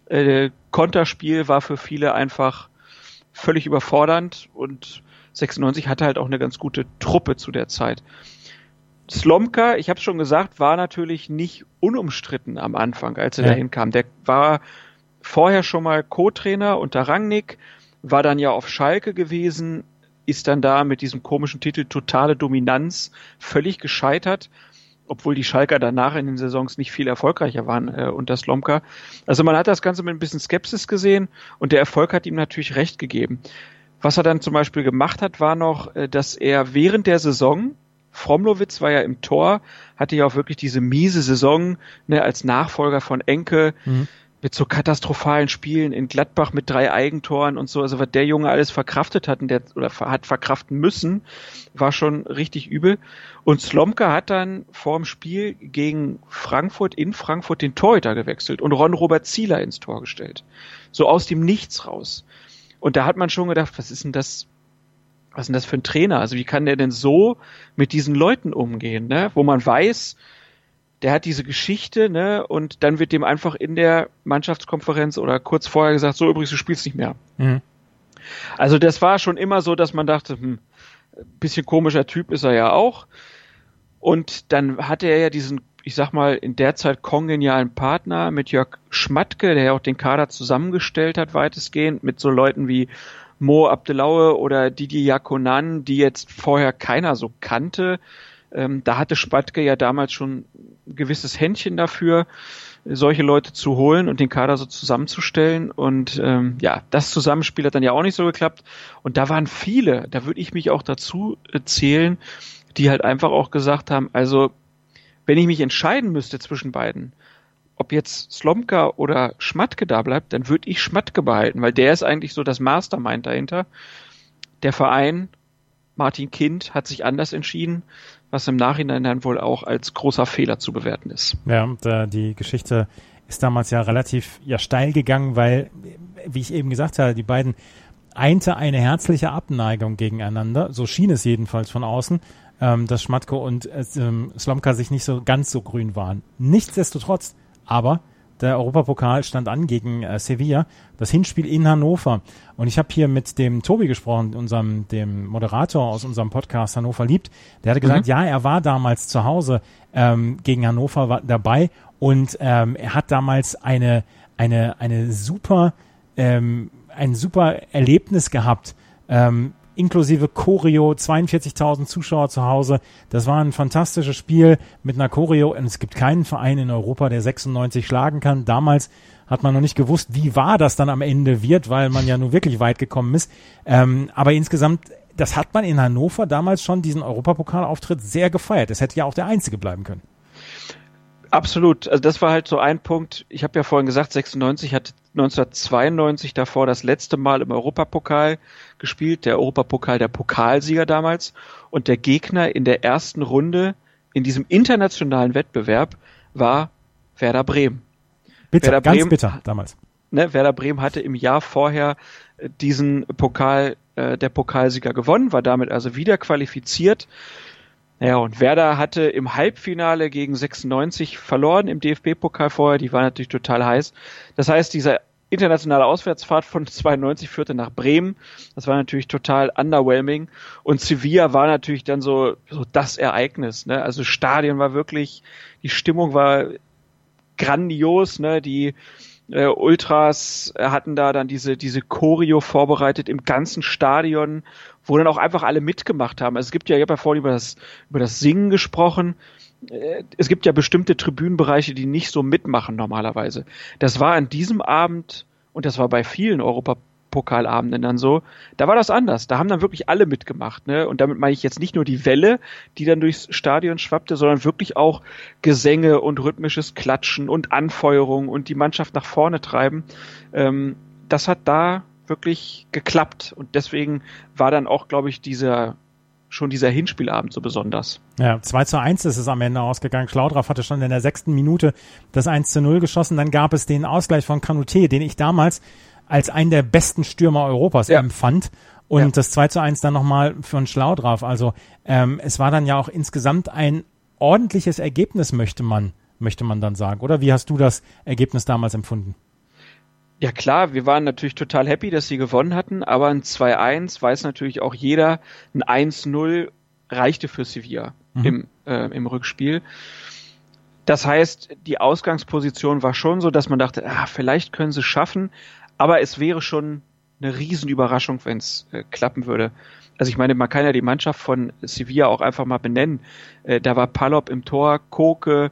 Speaker 3: Konterspiel war für viele einfach völlig überfordernd und 96 hatte halt auch eine ganz gute Truppe zu der Zeit. Slomka, ich habe es schon gesagt, war natürlich nicht unumstritten am Anfang, als er dahin kam. Der war vorher schon mal Co-Trainer unter Rangnick, war dann ja auf Schalke gewesen, ist dann da mit diesem komischen Titel Totale Dominanz völlig gescheitert, obwohl die Schalker danach in den Saisons nicht viel erfolgreicher waren unter Slomka. Also man hat das Ganze mit ein bisschen Skepsis gesehen und der Erfolg hat ihm natürlich recht gegeben. Was er dann zum Beispiel gemacht hat, war noch, dass er während der Saison, Fromlowitz war ja im Tor, hatte ja auch wirklich diese miese Saison, ne, als Nachfolger von Enke, mit so katastrophalen Spielen in Gladbach mit 3 Eigentoren und so, also was der Junge alles verkraftet hat hat verkraften müssen, war schon richtig übel. Und Slomka hat dann vor dem Spiel gegen Frankfurt in Frankfurt den Torhüter gewechselt und Ron-Robert Zieler ins Tor gestellt. So aus dem Nichts raus. Und da hat man schon gedacht, was ist denn das für ein Trainer? Also wie kann der denn so mit diesen Leuten umgehen, ne? Wo man weiß, der hat diese Geschichte, ne, und dann wird dem einfach in der Mannschaftskonferenz oder kurz vorher gesagt, so übrigens, du spielst nicht mehr. Mhm. Also das war schon immer so, dass man dachte, bisschen komischer Typ ist er ja auch. Und dann hatte er ja diesen, ich sag mal, in der Zeit kongenialen Partner mit Jörg Schmatke, der ja auch den Kader zusammengestellt hat, weitestgehend, mit so Leuten wie Mo Abdelaue oder Didier Yakonan, die jetzt vorher keiner so kannte. Da hatte Schmatke ja damals schon ein gewisses Händchen dafür, solche Leute zu holen und den Kader so zusammenzustellen. Und das Zusammenspiel hat dann ja auch nicht so geklappt. Und da waren viele, da würde ich mich auch dazu zählen, die halt einfach auch gesagt haben, also wenn ich mich entscheiden müsste zwischen beiden, ob jetzt Slomka oder Schmatke da bleibt, dann würde ich Schmatke behalten, weil der ist eigentlich so das Mastermind dahinter. Der Verein, Martin Kind, hat sich anders entschieden, was im Nachhinein dann wohl auch als großer Fehler zu bewerten ist.
Speaker 2: Ja, und die Geschichte ist damals ja relativ steil gegangen, weil, wie ich eben gesagt habe, die beiden einte eine herzliche Abneigung gegeneinander, so schien es jedenfalls von außen, dass Schmatke und Slomka sich nicht so ganz so grün waren. Nichtsdestotrotz, aber der Europapokal stand an gegen Sevilla, das Hinspiel in Hannover. Und ich habe hier mit dem Tobi gesprochen, dem Moderator aus unserem Podcast Hannover liebt. Der hatte gesagt, ja, er war damals zu Hause gegen Hannover dabei und er hat damals ein super Erlebnis gehabt, inklusive Choreo, 42.000 Zuschauer zu Hause. Das war ein fantastisches Spiel mit einer Choreo und es gibt keinen Verein in Europa, der 96 schlagen kann. Damals hat man noch nicht gewusst, wie wahr das dann am Ende wird, weil man ja nun wirklich weit gekommen ist. Aber insgesamt, das hat man in Hannover damals schon, diesen Europapokalauftritt, sehr gefeiert. Das hätte ja auch der einzige bleiben können.
Speaker 3: Absolut. Also das war halt so ein Punkt. Ich habe ja vorhin gesagt, 96 hat 1992 davor das letzte Mal im Europapokal gespielt, der Europapokal der Pokalsieger damals. Und der Gegner in der ersten Runde in diesem internationalen Wettbewerb war Werder Bremen.
Speaker 2: Bitter, ganz bitter damals.
Speaker 3: Werder Bremen hatte im Jahr vorher diesen Pokal, der Pokalsieger gewonnen, war damit also wieder qualifiziert. Ja, und Werder hatte im Halbfinale gegen 96 verloren im DFB-Pokal vorher, die war natürlich total heiß. Das heißt, dieser internationale Auswärtsfahrt von 92 führte nach Bremen. Das war natürlich total underwhelming. Und Sevilla war natürlich dann so das Ereignis, ne? Also Stadion war wirklich, die Stimmung war grandios, ne? Die Ultras hatten da dann diese Choreo vorbereitet im ganzen Stadion, wo dann auch einfach alle mitgemacht haben. Also ich habe ja vorhin über das Singen gesprochen. Es gibt ja bestimmte Tribünenbereiche, die nicht so mitmachen normalerweise. Das war an diesem Abend, und das war bei vielen Europapokalabenden dann so, da war das anders. Da haben dann wirklich alle mitgemacht, ne? Und damit meine ich jetzt nicht nur die Welle, die dann durchs Stadion schwappte, sondern wirklich auch Gesänge und rhythmisches Klatschen und Anfeuerung und die Mannschaft nach vorne treiben. Das hat da wirklich geklappt. Und deswegen war dann auch, glaube ich, dieser Hinspielabend so besonders.
Speaker 2: Ja, 2:1 ist es am Ende ausgegangen. Schlaudraff hatte schon in der 6. Minute das 1:0 geschossen. Dann gab es den Ausgleich von Kanouté, den ich damals als einen der besten Stürmer Europas empfand. Und das 2:1 dann nochmal von Schlaudraff. Also es war dann ja auch insgesamt ein ordentliches Ergebnis, möchte man dann sagen. Oder wie hast du das Ergebnis damals empfunden?
Speaker 3: Ja klar, wir waren natürlich total happy, dass sie gewonnen hatten, aber ein 2:1 weiß natürlich auch jeder, ein 1:0 reichte für Sevilla im Rückspiel. Das heißt, die Ausgangsposition war schon so, dass man dachte, vielleicht können sie es schaffen, aber es wäre schon eine Riesenüberraschung, wenn es klappen würde. Also ich meine, man kann ja die Mannschaft von Sevilla auch einfach mal benennen. Da war Palop im Tor, Koke,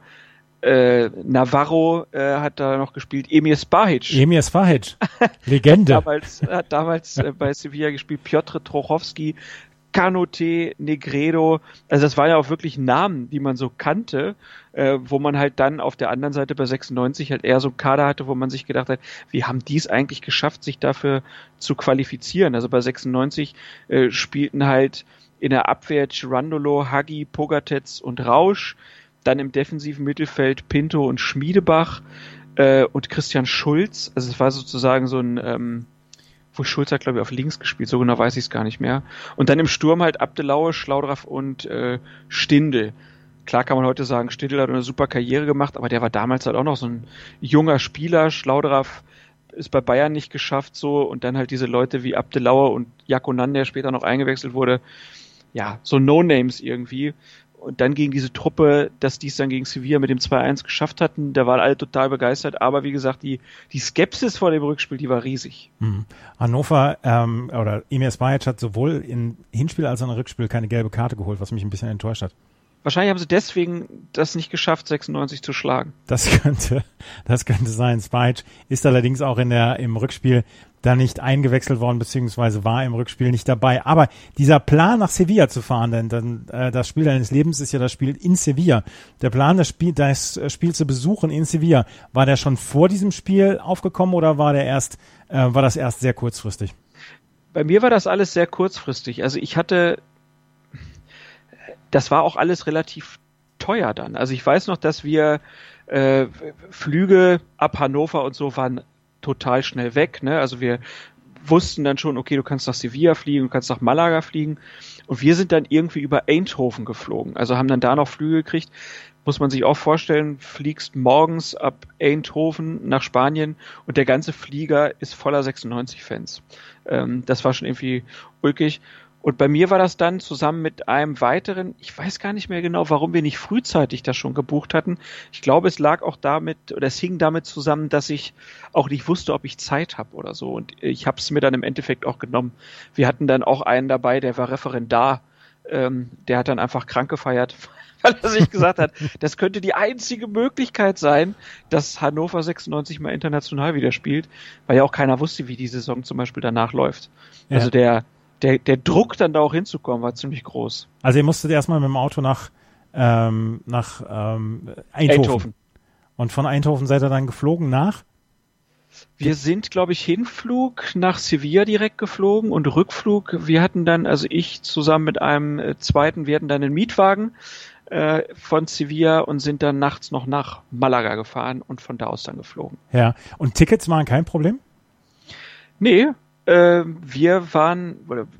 Speaker 3: Navarro hat da noch gespielt, Emir Spahic,
Speaker 2: Legende.
Speaker 3: hat damals bei Sevilla gespielt, Piotr Trochowski, Canute, Negredo, also das waren ja auch wirklich Namen, die man so kannte, wo man halt dann auf der anderen Seite bei 96 halt eher so einen Kader hatte, wo man sich gedacht hat, wie haben die es eigentlich geschafft, sich dafür zu qualifizieren? Also bei 96 spielten halt in der Abwehr Girandolo, Hagi, Pogatetz und Rausch, dann im defensiven Mittelfeld Pinto und Schmiedebach und Christian Schulz, also es war sozusagen so ein wo Schulz hat, glaube ich, auf links gespielt, so genau weiß ich es gar nicht mehr. Und dann im Sturm halt Abdelaue, Schlaudraff und Stindl. Klar kann man heute sagen, Stindl hat eine super Karriere gemacht, aber der war damals halt auch noch so ein junger Spieler. Schlaudraff ist bei Bayern nicht geschafft so und dann halt diese Leute wie Abdelaue und Jakonan, der später noch eingewechselt wurde. Ja, so No-Names irgendwie. Und dann gegen diese Truppe, dass die es dann gegen Sevilla mit dem 2-1 geschafft hatten, da waren alle total begeistert. Aber wie gesagt, die Skepsis vor dem Rückspiel, die war riesig.
Speaker 2: Hannover oder Emir Spajic hat sowohl im Hinspiel als auch im Rückspiel keine gelbe Karte geholt, was mich ein bisschen enttäuscht hat.
Speaker 3: Wahrscheinlich haben sie deswegen das nicht geschafft, 96 zu schlagen.
Speaker 2: Das könnte sein. Spajic ist allerdings auch im Rückspiel da nicht eingewechselt worden, beziehungsweise war im Rückspiel nicht dabei. Aber dieser Plan, nach Sevilla zu fahren, denn das Spiel deines Lebens ist ja das Spiel in Sevilla. Der Plan, das Spiel zu besuchen in Sevilla, war der schon vor diesem Spiel aufgekommen oder war das erst sehr kurzfristig?
Speaker 3: Bei mir war das alles sehr kurzfristig. Also das war auch alles relativ teuer dann. Also ich weiß noch, dass wir Flüge ab Hannover und so waren total schnell weg, ne? Also wir wussten dann schon, okay, du kannst nach Sevilla fliegen, du kannst nach Malaga fliegen und wir sind dann irgendwie über Eindhoven geflogen, also haben dann da noch Flüge gekriegt. Muss man sich auch vorstellen, fliegst morgens ab Eindhoven nach Spanien und der ganze Flieger ist voller 96-Fans. Das war schon irgendwie ulkig. Und bei mir war das dann zusammen mit einem weiteren, ich weiß gar nicht mehr genau, warum wir nicht frühzeitig das schon gebucht hatten. Ich glaube, es lag auch damit, oder es hing damit zusammen, dass ich auch nicht wusste, ob ich Zeit habe oder so. Und ich habe es mir dann im Endeffekt auch genommen. Wir hatten dann auch einen dabei, der war Referendar. Der hat dann einfach krank gefeiert, weil er sich gesagt hat, das könnte die einzige Möglichkeit sein, dass Hannover 96 mal international wieder spielt, weil ja auch keiner wusste, wie die Saison zum Beispiel danach läuft. Ja. Also der Druck, dann da auch hinzukommen, war ziemlich groß.
Speaker 2: Also ihr musstet erstmal mit dem Auto nach Eindhoven. Und von Eindhoven seid ihr dann geflogen nach?
Speaker 3: Wir sind, glaube ich, Hinflug nach Sevilla direkt geflogen und Rückflug. Wir hatten dann, also ich zusammen mit einem zweiten, wir hatten dann einen Mietwagen von Sevilla und sind dann nachts noch nach Malaga gefahren und von da aus dann geflogen.
Speaker 2: Ja, und Tickets waren kein Problem?
Speaker 3: Nee, wir waren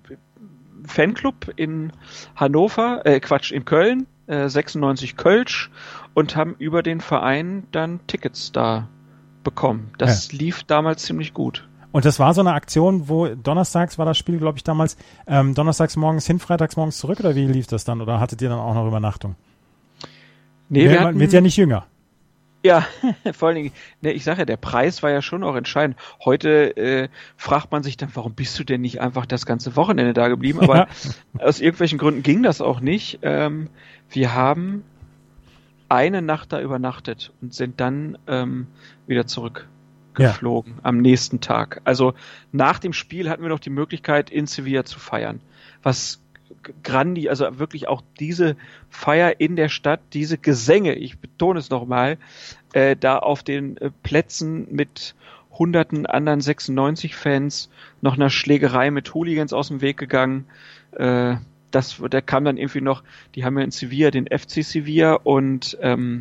Speaker 3: Fanclub in Hannover, in Köln, 96 Kölsch und haben über den Verein dann Tickets da bekommen. Das lief damals ziemlich gut.
Speaker 2: Und das war so eine Aktion, wo donnerstags war das Spiel, glaube ich, damals, donnerstags morgens hin, freitags morgens zurück oder wie lief das dann? Oder hattet ihr dann auch noch Übernachtung?
Speaker 3: Nee,
Speaker 2: wird ja nicht jünger.
Speaker 3: Ja, vor allen Dingen, ne, ich sage ja, der Preis war ja schon auch entscheidend. Heute fragt man sich dann, warum bist du denn nicht einfach das ganze Wochenende da geblieben? Aber aus irgendwelchen Gründen ging das auch nicht. Wir haben eine Nacht da übernachtet und sind dann wieder zurückgeflogen am nächsten Tag. Also nach dem Spiel hatten wir noch die Möglichkeit, in Sevilla zu feiern. Was also wirklich auch diese Feier in der Stadt, diese Gesänge, ich betone es nochmal, da auf den Plätzen mit hunderten anderen 96-Fans, noch einer Schlägerei mit Hooligans aus dem Weg gegangen. Da kam dann irgendwie noch, die haben ja in Sevilla den FC Sevilla und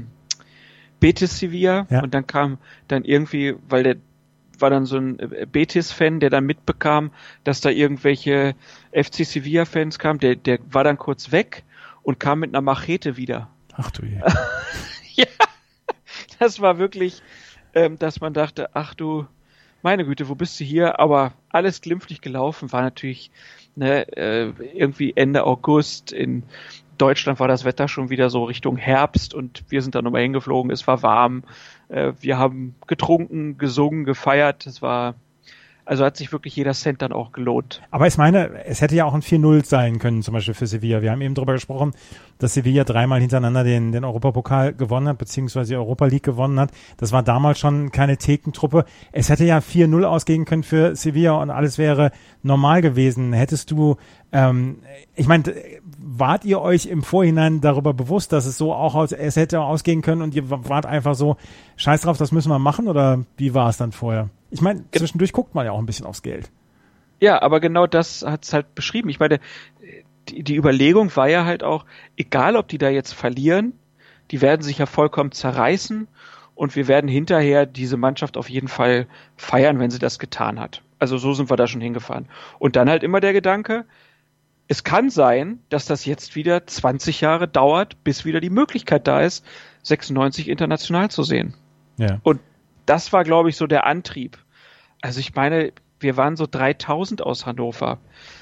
Speaker 3: Betis Sevilla und dann kam dann irgendwie, weil der war dann so ein Betis-Fan, der dann mitbekam, dass da irgendwelche FC Sevilla-Fans kamen, der war dann kurz weg und kam mit einer Machete wieder.
Speaker 2: Ach du je.
Speaker 3: Ja, das war wirklich, dass man dachte, ach du, meine Güte, wo bist du hier? Aber alles glimpflich gelaufen, war natürlich irgendwie Ende August. In Deutschland war das Wetter schon wieder so Richtung Herbst und wir sind dann nochmal hingeflogen, es war warm. Wir haben getrunken, gesungen, gefeiert. Also hat sich wirklich jeder Cent dann auch gelohnt.
Speaker 2: Aber ich meine, es hätte ja auch ein 4-0 sein können, zum Beispiel für Sevilla. Wir haben eben darüber gesprochen, dass Sevilla 3-mal hintereinander den Europapokal gewonnen hat, beziehungsweise die Europa League gewonnen hat. Das war damals schon keine Thekentruppe. Es hätte ja 4-0 ausgehen können für Sevilla und alles wäre normal gewesen. Hättest du, ich meine, wart ihr euch im Vorhinein darüber bewusst, dass es so es hätte ausgehen können und ihr wart einfach so, scheiß drauf, das müssen wir machen, oder wie war es dann vorher? Ich meine, zwischendurch guckt man ja auch ein bisschen aufs Geld.
Speaker 3: Ja, aber genau das hat's halt beschrieben. Ich meine, die Überlegung war ja halt auch, egal ob die da jetzt verlieren, die werden sich ja vollkommen zerreißen und wir werden hinterher diese Mannschaft auf jeden Fall feiern, wenn sie das getan hat. Also so sind wir da schon hingefahren. Und dann halt immer der Gedanke, es kann sein, dass das jetzt wieder 20 Jahre dauert, bis wieder die Möglichkeit da ist, 96 international zu sehen.
Speaker 2: Ja.
Speaker 3: Und das war, glaube ich, so der Antrieb. Also ich meine, wir waren so 3000 aus Hannover.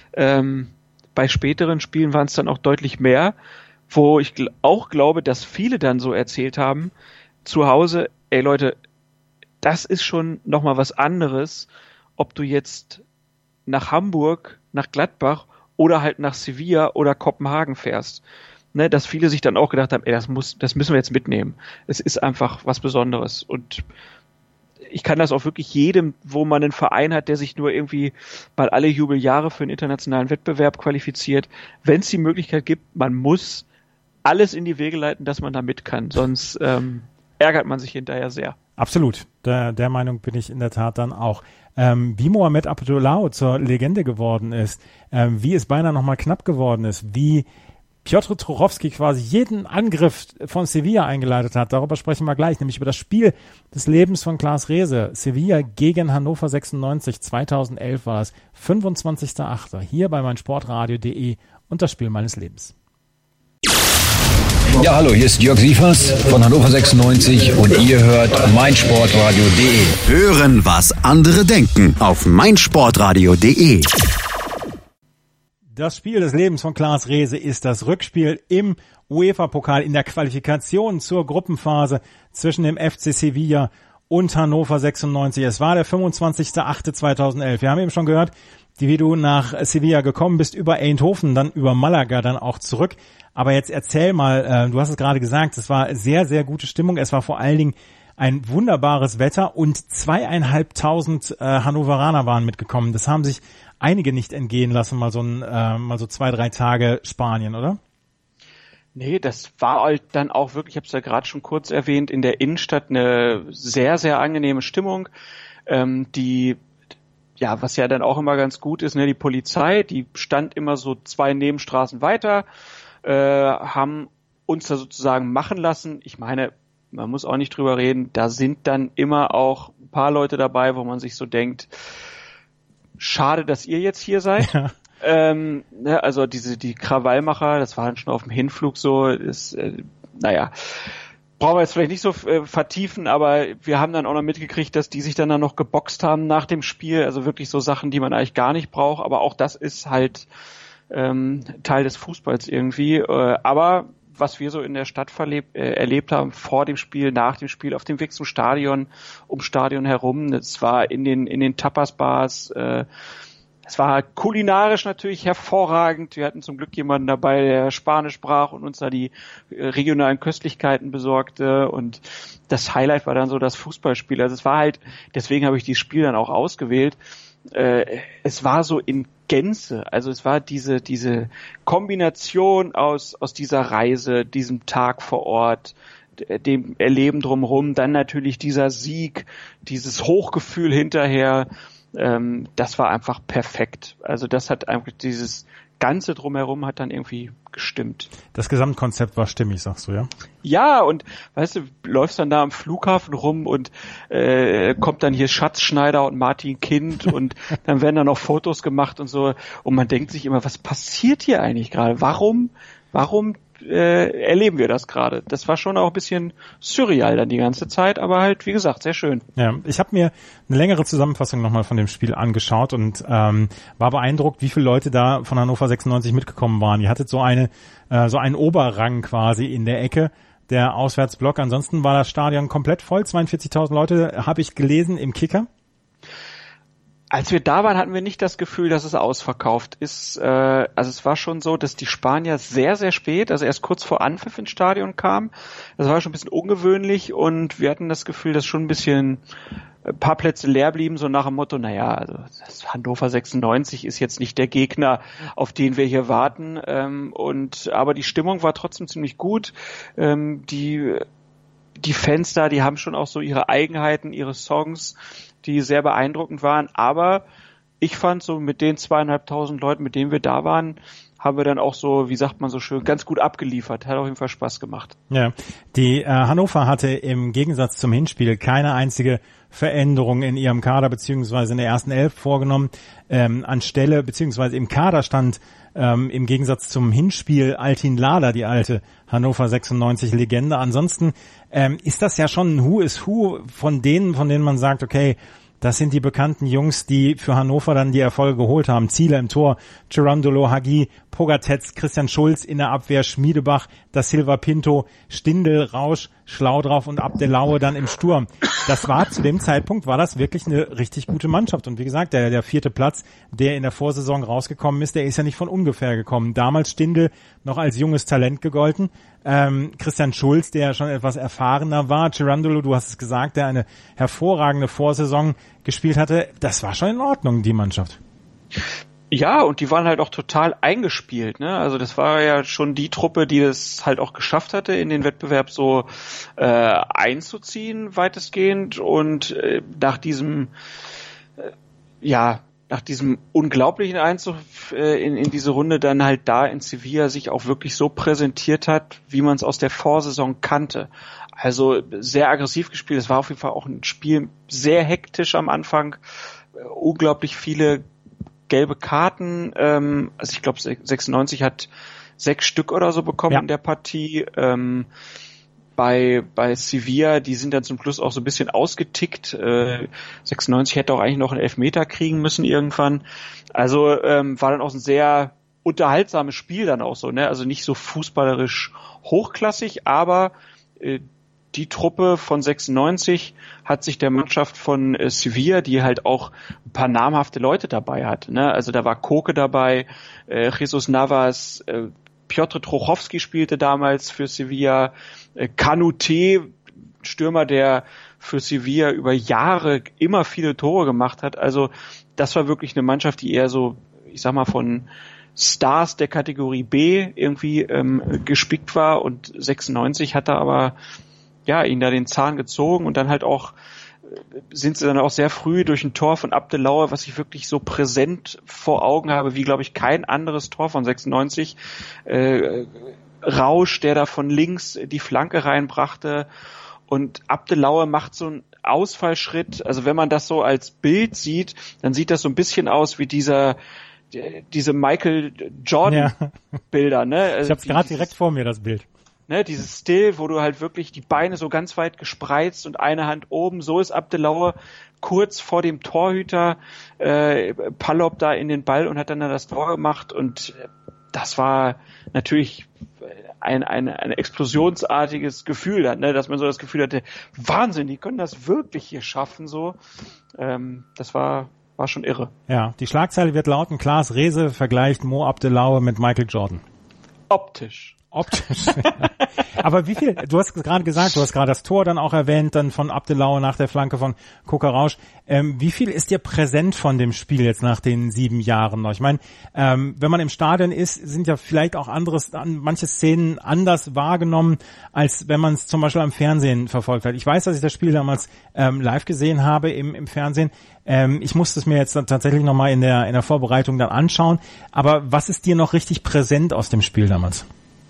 Speaker 3: Bei späteren Spielen waren es dann auch deutlich mehr, wo ich auch glaube, dass viele dann so erzählt haben, zu Hause, ey Leute, das ist schon nochmal was anderes, ob du jetzt nach Hamburg, nach Gladbach oder halt nach Sevilla oder Kopenhagen fährst. Ne, dass viele sich dann auch gedacht haben, ey, das müssen wir jetzt mitnehmen. Es ist einfach was Besonderes. Und ich kann das auch wirklich jedem, wo man einen Verein hat, der sich nur irgendwie mal alle Jubeljahre für einen internationalen Wettbewerb qualifiziert, wenn es die Möglichkeit gibt, man muss alles in die Wege leiten, dass man da mit kann. Sonst ärgert man sich hinterher sehr.
Speaker 2: Absolut. Der Meinung bin ich in der Tat dann auch. Wie Mohamed Abdullahi zur Legende geworden ist, wie es beinahe nochmal knapp geworden ist, wie Piotr Tuchowski quasi jeden Angriff von Sevilla eingeleitet hat. Darüber sprechen wir gleich, nämlich über das Spiel des Lebens von Klaas Reese. Sevilla gegen Hannover 96, 2011 war es, 25.08. hier bei meinsportradio.de und das Spiel meines Lebens.
Speaker 5: Ja, hallo, hier ist Jörg Sievers von Hannover 96 und ihr hört meinsportradio.de.
Speaker 1: Hören, was andere denken auf meinsportradio.de.
Speaker 2: Das Spiel des Lebens von Klaas Reese ist das Rückspiel im UEFA-Pokal in der Qualifikation zur Gruppenphase zwischen dem FC Sevilla und Hannover 96. Es war der 25.08.2011. Wir haben eben schon gehört, wie du nach Sevilla gekommen bist, über Eindhoven, dann über Malaga, dann auch zurück. Aber jetzt erzähl mal, du hast es gerade gesagt, es war sehr, sehr gute Stimmung. Es war vor allen Dingen ein wunderbares Wetter und 2.500 Hannoveraner waren mitgekommen. Das haben sich einige nicht entgehen lassen, mal so 2-3 Tage Spanien, oder?
Speaker 3: Nee, das war halt dann auch wirklich, ich habe es ja gerade schon kurz erwähnt, in der Innenstadt eine sehr, sehr angenehme Stimmung, was ja dann auch immer ganz gut ist, ne, die Polizei, die stand immer so 2 Nebenstraßen weiter, haben uns da sozusagen machen lassen. Ich meine, man muss auch nicht drüber reden, da sind dann immer auch ein paar Leute dabei, wo man sich so denkt, schade, dass ihr jetzt hier seid. Ja. Also die Krawallmacher, das war dann schon auf dem Hinflug so, brauchen wir jetzt vielleicht nicht so vertiefen, aber wir haben dann auch noch mitgekriegt, dass die sich dann noch geboxt haben nach dem Spiel, also wirklich so Sachen, die man eigentlich gar nicht braucht, aber auch das ist halt Teil des Fußballs irgendwie, aber was wir so in der Stadt erlebt haben, vor dem Spiel, nach dem Spiel, auf dem Weg zum Stadion, ums Stadion herum, das war in den Tapas-Bars, es war kulinarisch natürlich hervorragend. Wir hatten zum Glück jemanden dabei, der Spanisch sprach und uns da die regionalen Köstlichkeiten besorgte. Und das Highlight war dann so das Fußballspiel. Also es war halt, deswegen habe ich dieses Spiel dann auch ausgewählt. Es war so in Gänze. Also es war diese Kombination aus dieser Reise, diesem Tag vor Ort, dem Erleben drumherum, dann natürlich dieser Sieg, dieses Hochgefühl hinterher. Das war einfach perfekt. Also das hat einfach dieses Ganze drumherum hat dann irgendwie gestimmt.
Speaker 2: Das Gesamtkonzept war stimmig, sagst du, ja?
Speaker 3: Ja, und weißt du, läufst dann da am Flughafen rum und kommt dann hier Schatzschneider und Martin Kind und dann werden da noch Fotos gemacht und so und man denkt sich immer, was passiert hier eigentlich gerade? Warum erleben wir das gerade? Das war schon auch ein bisschen surreal dann die ganze Zeit, aber halt, wie gesagt, sehr schön. Ja,
Speaker 2: ich habe mir eine längere Zusammenfassung nochmal von dem Spiel angeschaut und war beeindruckt, wie viele Leute da von Hannover 96 mitgekommen waren. Ihr hattet so einen Oberrang quasi in der Ecke, der Auswärtsblock. Ansonsten war das Stadion komplett voll, 42.000 Leute, habe ich gelesen im Kicker.
Speaker 3: Als wir da waren, hatten wir nicht das Gefühl, dass es ausverkauft ist. Also es war schon so, dass die Spanier sehr, sehr spät, also erst kurz vor Anpfiff ins Stadion kamen. Das war schon ein bisschen ungewöhnlich und wir hatten das Gefühl, dass schon ein paar Plätze leer blieben, so nach dem Motto, naja, also das Hannover 96 ist jetzt nicht der Gegner, auf den wir hier warten. Aber die Stimmung war trotzdem ziemlich gut. Die Fans da, die haben schon auch so ihre Eigenheiten, ihre Songs, die sehr beeindruckend waren, aber ich fand so mit den 2.500 Leuten, mit denen wir da waren, haben wir dann auch so, wie sagt man so schön, ganz gut abgeliefert. Hat auf jeden Fall Spaß gemacht.
Speaker 2: Ja, die Hannover hatte im Gegensatz zum Hinspiel keine einzige Veränderung in ihrem Kader beziehungsweise in der ersten Elf vorgenommen. Anstelle beziehungsweise im Kader stand im Gegensatz zum Hinspiel Altin Lada, die alte Hannover 96 Legende. Ansonsten ist das ja schon ein Who is Who von denen man sagt, okay, das sind die bekannten Jungs, die für Hannover dann die Erfolge geholt haben. Ziele im Tor, Cherundolo, Hagi, Pogatetz, Christian Schulz in der Abwehr, Schmiedebach, Da Silva Pinto, Stindl, Rausch, Schlaudrauf und Abdelaue dann im Sturm. Das war zu dem Zeitpunkt, war das wirklich eine richtig gute Mannschaft. Und wie gesagt, der 4. Platz, der in der Vorsaison rausgekommen ist, der ist ja nicht von ungefähr gekommen. Damals Stindl noch als junges Talent gegolten. Christian Schulz, der schon etwas erfahrener war. Cherundolo, du hast es gesagt, der eine hervorragende Vorsaison gespielt hatte. Das war schon in Ordnung, die Mannschaft.
Speaker 3: Ja, und die waren halt auch total eingespielt, ne? Also das war ja schon die Truppe, die es halt auch geschafft hatte, in den Wettbewerb so einzuziehen, weitestgehend. Und nach diesem unglaublichen Einzug in diese Runde dann halt da in Sevilla sich auch wirklich so präsentiert hat, wie man es aus der Vorsaison kannte. Also sehr aggressiv gespielt. Es war auf jeden Fall auch ein Spiel sehr hektisch am Anfang. Unglaublich viele gelbe Karten. Also ich glaube 96 hat 6 Stück oder so bekommen in der Partie. Bei Sevilla, die sind dann zum Schluss auch so ein bisschen ausgetickt. 96 hätte auch eigentlich noch einen Elfmeter kriegen müssen irgendwann. Also war dann auch ein sehr unterhaltsames Spiel dann auch so, ne? Also nicht so fußballerisch hochklassig, aber die Truppe von 96 hat sich der Mannschaft von Sevilla, die halt auch ein paar namhafte Leute dabei hat, ne? Also da war Koke dabei, Jesus Navas, Piotr Trochowski spielte damals für Sevilla, Kanouté, Stürmer, der für Sevilla über Jahre immer viele Tore gemacht hat. Also das war wirklich eine Mannschaft, die eher so, ich sag mal, von Stars der Kategorie B irgendwie gespickt war, und 96 hat da aber ihnen da den Zahn gezogen, und dann halt auch sind sie dann auch sehr früh durch ein Tor von Abdelaue, was ich wirklich so präsent vor Augen habe, wie, glaube ich, kein anderes Tor von 96. Rausch, der da von links die Flanke reinbrachte, und Abdelaue macht so einen Ausfallschritt. Also wenn man das so als Bild sieht, dann sieht das so ein bisschen aus wie diese Michael Jordan Bilder, ne? Also
Speaker 2: ich habe es gerade direkt vor mir, das Bild.
Speaker 3: Ne, dieses Still, wo du halt wirklich die Beine so ganz weit gespreizt und eine Hand oben, so ist Abdelaue kurz vor dem Torhüter Palop da in den Ball und hat dann das Tor gemacht, und das war natürlich ein explosionsartiges Gefühl dann, ne, dass man so das Gefühl hatte, Wahnsinn, die können das wirklich hier schaffen, so. Das war schon irre.
Speaker 2: Ja, die Schlagzeile wird lauten: Klaas Rehse vergleicht Mo Abdelaue mit Michael Jordan.
Speaker 3: Optisch.
Speaker 2: Aber wie viel, du hast gerade gesagt, du hast gerade das Tor dann auch erwähnt, dann von Abdelaue nach der Flanke von Koke Rausch. Wie viel ist dir präsent von dem Spiel jetzt nach den 7 Jahren noch? Ich meine, wenn man im Stadion ist, sind ja vielleicht auch manche Szenen anders wahrgenommen, als wenn man es zum Beispiel am Fernsehen verfolgt hat. Ich weiß, dass ich das Spiel damals live gesehen habe im Fernsehen. Ich musste es mir jetzt dann tatsächlich nochmal in der Vorbereitung dann anschauen. Aber was ist dir noch richtig präsent aus dem Spiel damals?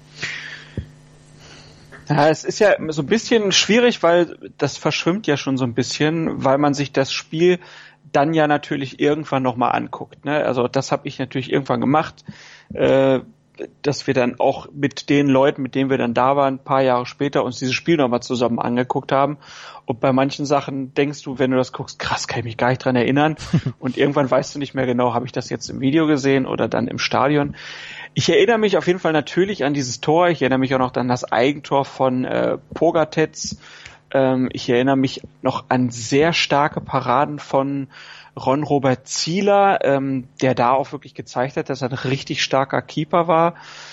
Speaker 3: Ja, es ist ja so ein bisschen schwierig, weil das verschwimmt ja schon so ein bisschen, weil man sich das Spiel dann ja natürlich irgendwann nochmal anguckt, ne? Also das habe ich natürlich irgendwann gemacht, dass wir dann auch mit den Leuten, mit denen wir dann da waren, ein paar Jahre später uns dieses Spiel nochmal zusammen angeguckt haben. Und bei manchen Sachen denkst du, wenn du das guckst, krass, kann ich mich gar nicht dran erinnern. Und irgendwann weißt du nicht mehr genau, habe ich das jetzt im Video gesehen oder dann im Stadion. Ich erinnere mich auf jeden Fall natürlich an dieses Tor. Ich erinnere mich auch noch an das Eigentor von Pogatetz. Ich erinnere mich noch an sehr starke Paraden von Ron-Robert Zieler, der da auch wirklich gezeigt hat, dass er ein richtig starker Keeper war.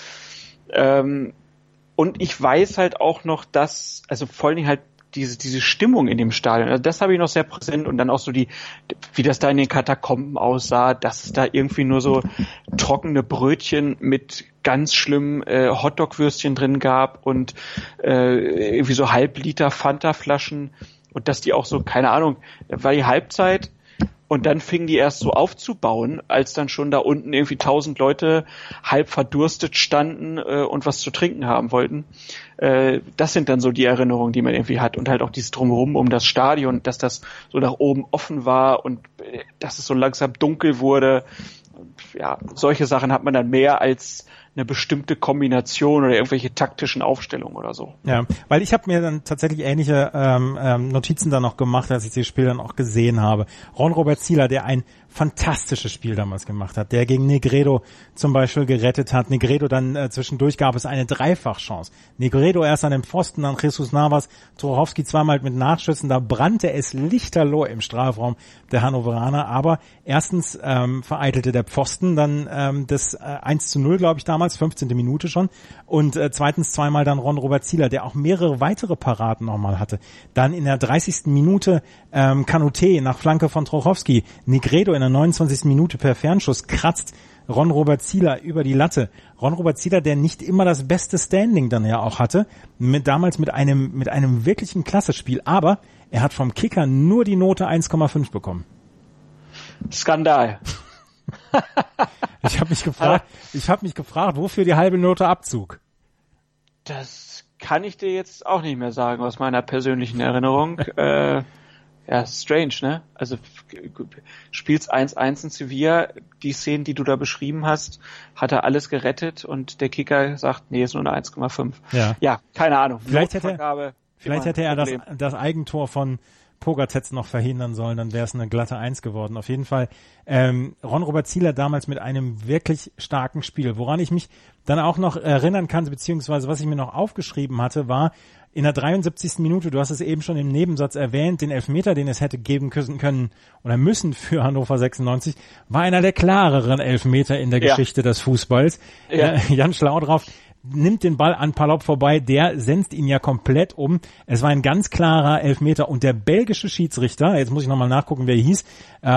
Speaker 3: Und ich weiß halt auch noch, dass, also vor allen Dingen halt diese Stimmung in dem Stadion, also das habe ich noch sehr präsent und dann auch so wie das da in den Katakomben aussah, dass es da irgendwie nur so trockene Brötchen mit ganz schlimmen Hotdog-Würstchen drin gab und irgendwie so Halbliter Fanta-Flaschen und dass die auch so, keine Ahnung, war die Halbzeit und dann fingen die erst so aufzubauen, als dann schon da unten irgendwie 1000 Leute halb verdurstet standen und was zu trinken haben wollten. Das sind dann so die Erinnerungen, die man irgendwie hat und halt auch dieses Drumherum um das Stadion, dass das so nach oben offen war und dass es so langsam dunkel wurde. Ja, solche Sachen hat man dann mehr als eine bestimmte Kombination oder irgendwelche taktischen Aufstellungen oder so.
Speaker 2: Ja, weil ich habe mir dann tatsächlich ähnliche Notizen dann noch gemacht, als ich das Spiel dann auch gesehen habe. Ron-Robert Zieler, der ein fantastisches Spiel damals gemacht hat, der gegen Negredo zum Beispiel gerettet hat. Negredo dann zwischendurch gab es eine Dreifachchance. Negredo erst an dem Pfosten, dann Jesus Navas, Trochowski zweimal mit Nachschüssen. Da brannte es lichterloh im Strafraum der Hannoveraner. Aber erstens vereitelte der Pfosten dann das 1:0, glaube ich, damals, 15. Minute schon. Und zweitens zweimal dann Ron-Robert Zieler, der auch mehrere weitere Paraden nochmal hatte. Dann in der 30. Minute Kanouté nach Flanke von Trochowski. Negredo in der 29. Minute per Fernschuss kratzt Ron-Robert Zieler über die Latte. Ron-Robert Zieler, der nicht immer das beste Standing dann ja auch hatte, damals mit einem wirklichen Klassespiel, aber er hat vom Kicker nur die Note 1,5 bekommen.
Speaker 3: Skandal.
Speaker 2: Ich habe mich gefragt, wofür die halbe Note Abzug?
Speaker 3: Das kann ich dir jetzt auch nicht mehr sagen aus meiner persönlichen Erinnerung. Ja, strange, ne? Also spielst 1:1 in Sevilla, die Szenen, die du da beschrieben hast, hat er alles gerettet und der Kicker sagt, nee, ist nur eine 1,5. Ja, keine Ahnung.
Speaker 2: Vielleicht hätte er das Eigentor von Pogatetz noch verhindern sollen, dann wäre es eine glatte 1 geworden. Auf jeden Fall Ron-Robert Zieler damals mit einem wirklich starken Spiel. Woran ich mich dann auch noch erinnern kann, beziehungsweise was ich mir noch aufgeschrieben hatte, war in der 73. Minute, du hast es eben schon im Nebensatz erwähnt, den Elfmeter, den es hätte geben können oder müssen für Hannover 96, war einer der klareren Elfmeter in der Geschichte des Fußballs. Ja. Jan Schlaudraff nimmt den Ball an Palop vorbei, der senzt ihn ja komplett um. Es war ein ganz klarer Elfmeter und der belgische Schiedsrichter, jetzt muss ich nochmal nachgucken, wer hieß,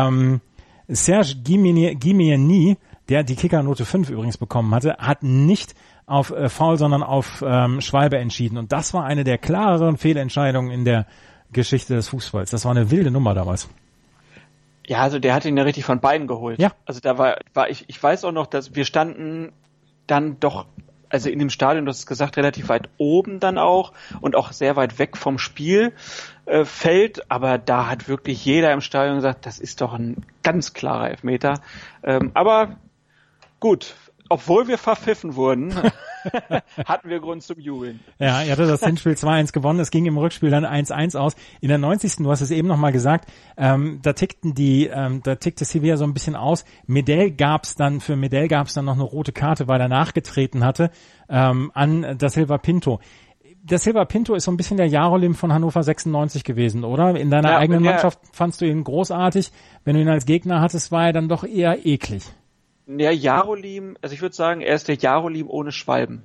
Speaker 2: Serge Guimieni, der die Kickernote 5 übrigens bekommen hatte, hat nicht auf Foul, sondern auf Schwalbe entschieden. Und das war eine der klareren Fehlentscheidungen in der Geschichte des Fußballs. Das war eine wilde Nummer damals.
Speaker 3: Ja, also der hat ihn ja richtig von beiden geholt.
Speaker 2: Ja.
Speaker 3: Also da war ich weiß auch noch, dass wir standen dann doch, also in dem Stadion, du hast es gesagt, relativ weit oben dann auch und auch sehr weit weg vom Spielfeld, aber da hat wirklich jeder im Stadion gesagt, das ist doch ein ganz klarer Elfmeter. Aber gut, obwohl wir verpfiffen wurden, hatten wir Grund zum Jubeln.
Speaker 2: Ja, er hatte das Hinspiel 2:1 gewonnen, es ging im Rückspiel dann 1:1 aus. In der 90. Du hast es eben nochmal gesagt, da tickte Sevilla so ein bisschen aus. Für Medel gab's dann noch eine rote Karte, weil er nachgetreten hatte, an Da Silva Pinto. Der Silva Pinto ist so ein bisschen der Jarolim von Hannover 96 gewesen, oder? In deiner eigenen Mannschaft fandst du ihn großartig. Wenn du ihn als Gegner hattest, war er dann doch eher eklig.
Speaker 3: Ja, Jarolim, also ich würde sagen, er ist der Jarolim ohne Schwalben.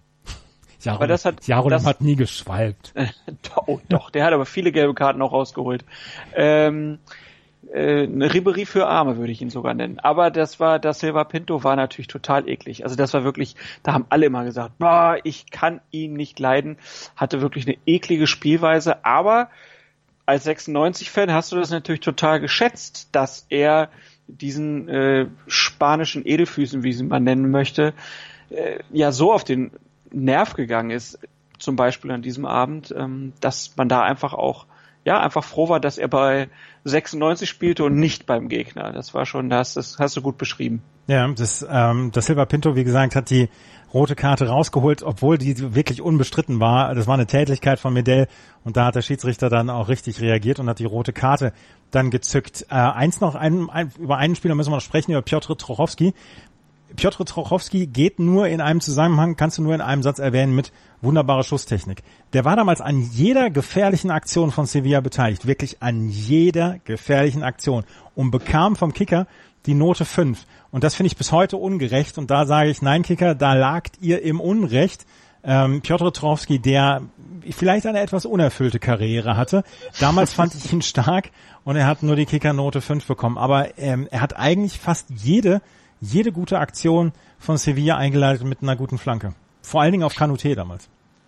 Speaker 2: Jarolim hat nie geschwalbt.
Speaker 3: Doch, der hat aber viele gelbe Karten auch rausgeholt. Eine Ribéry für Arme würde ich ihn sogar nennen. Aber das Silva Pinto war natürlich total eklig. Also das war wirklich, da haben alle immer gesagt, boah, ich kann ihn nicht leiden. Hatte wirklich eine eklige Spielweise. Aber als 96-Fan hast du das natürlich total geschätzt, dass er diesen spanischen Edelfüßen, wie sie man nennen möchte, ja so auf den Nerv gegangen ist, zum Beispiel an diesem Abend, dass man da einfach froh war, dass er bei 96 spielte und nicht beim Gegner. Das war schon, das hast du gut beschrieben.
Speaker 2: Ja, das Silva Pinto, wie gesagt, hat die rote Karte rausgeholt, obwohl die wirklich unbestritten war. Das war eine Tätlichkeit von Medel und da hat der Schiedsrichter dann auch richtig reagiert und hat die rote Karte dann gezückt. Über einen Spieler müssen wir noch sprechen, über Piotr Trochowski. Piotr Trochowski geht nur in einem Zusammenhang, kannst du nur in einem Satz erwähnen mit wunderbarer Schusstechnik. Der war damals an jeder gefährlichen Aktion von Sevilla beteiligt, wirklich an jeder gefährlichen Aktion und bekam vom Kicker die Note 5. Und das finde ich bis heute ungerecht und da sage ich, nein Kicker, da lagt ihr im Unrecht. Piotr Trochowski, der vielleicht eine etwas unerfüllte Karriere hatte. Damals fand ich ihn stark und er hat nur die Kickernote 5 bekommen. Aber er hat eigentlich fast jede gute Aktion von Sevilla eingeleitet mit einer guten Flanke. Vor allen Dingen auf Kanouté damals.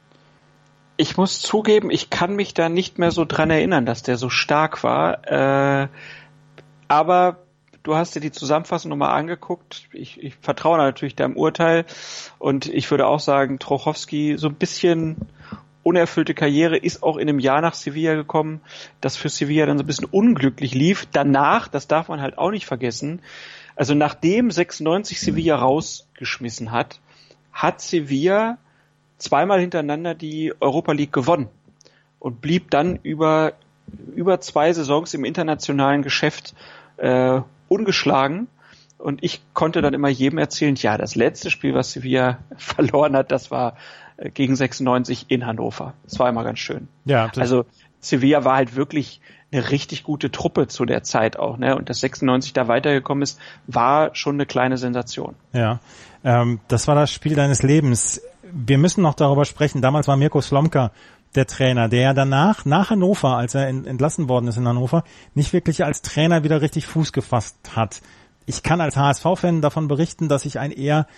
Speaker 3: Ich muss zugeben, ich kann mich da nicht mehr so dran erinnern, dass der so stark war. Aber du hast dir die Zusammenfassung nochmal angeguckt. Ich vertraue natürlich deinem Urteil und ich würde auch sagen, Trochowski, so ein bisschen unerfüllte Karriere, ist auch in einem Jahr nach Sevilla gekommen, das für Sevilla dann so ein bisschen unglücklich lief. Danach, das darf man halt auch nicht vergessen, also nachdem 96 Sevilla rausgeschmissen hat Sevilla zweimal hintereinander die Europa League gewonnen und blieb dann über 2 Saisons im internationalen Geschäft ungeschlagen. Und ich konnte dann immer jedem erzählen, ja, das letzte Spiel, was Sevilla verloren hat, das war gegen 96 in Hannover. Das war immer ganz schön. Ja, also Sevilla war halt wirklich eine richtig gute Truppe zu der Zeit auch, ne? Und dass 96 da weitergekommen ist, war schon eine kleine Sensation.
Speaker 2: Ja, das war das Spiel deines Lebens. Wir müssen noch darüber sprechen. Damals war Mirko Slomka der Trainer, der ja danach, nach Hannover, als er entlassen worden ist in Hannover, nicht wirklich als Trainer wieder richtig Fuß gefasst hat. Ich kann als HSV-Fan davon berichten, dass ich ein eher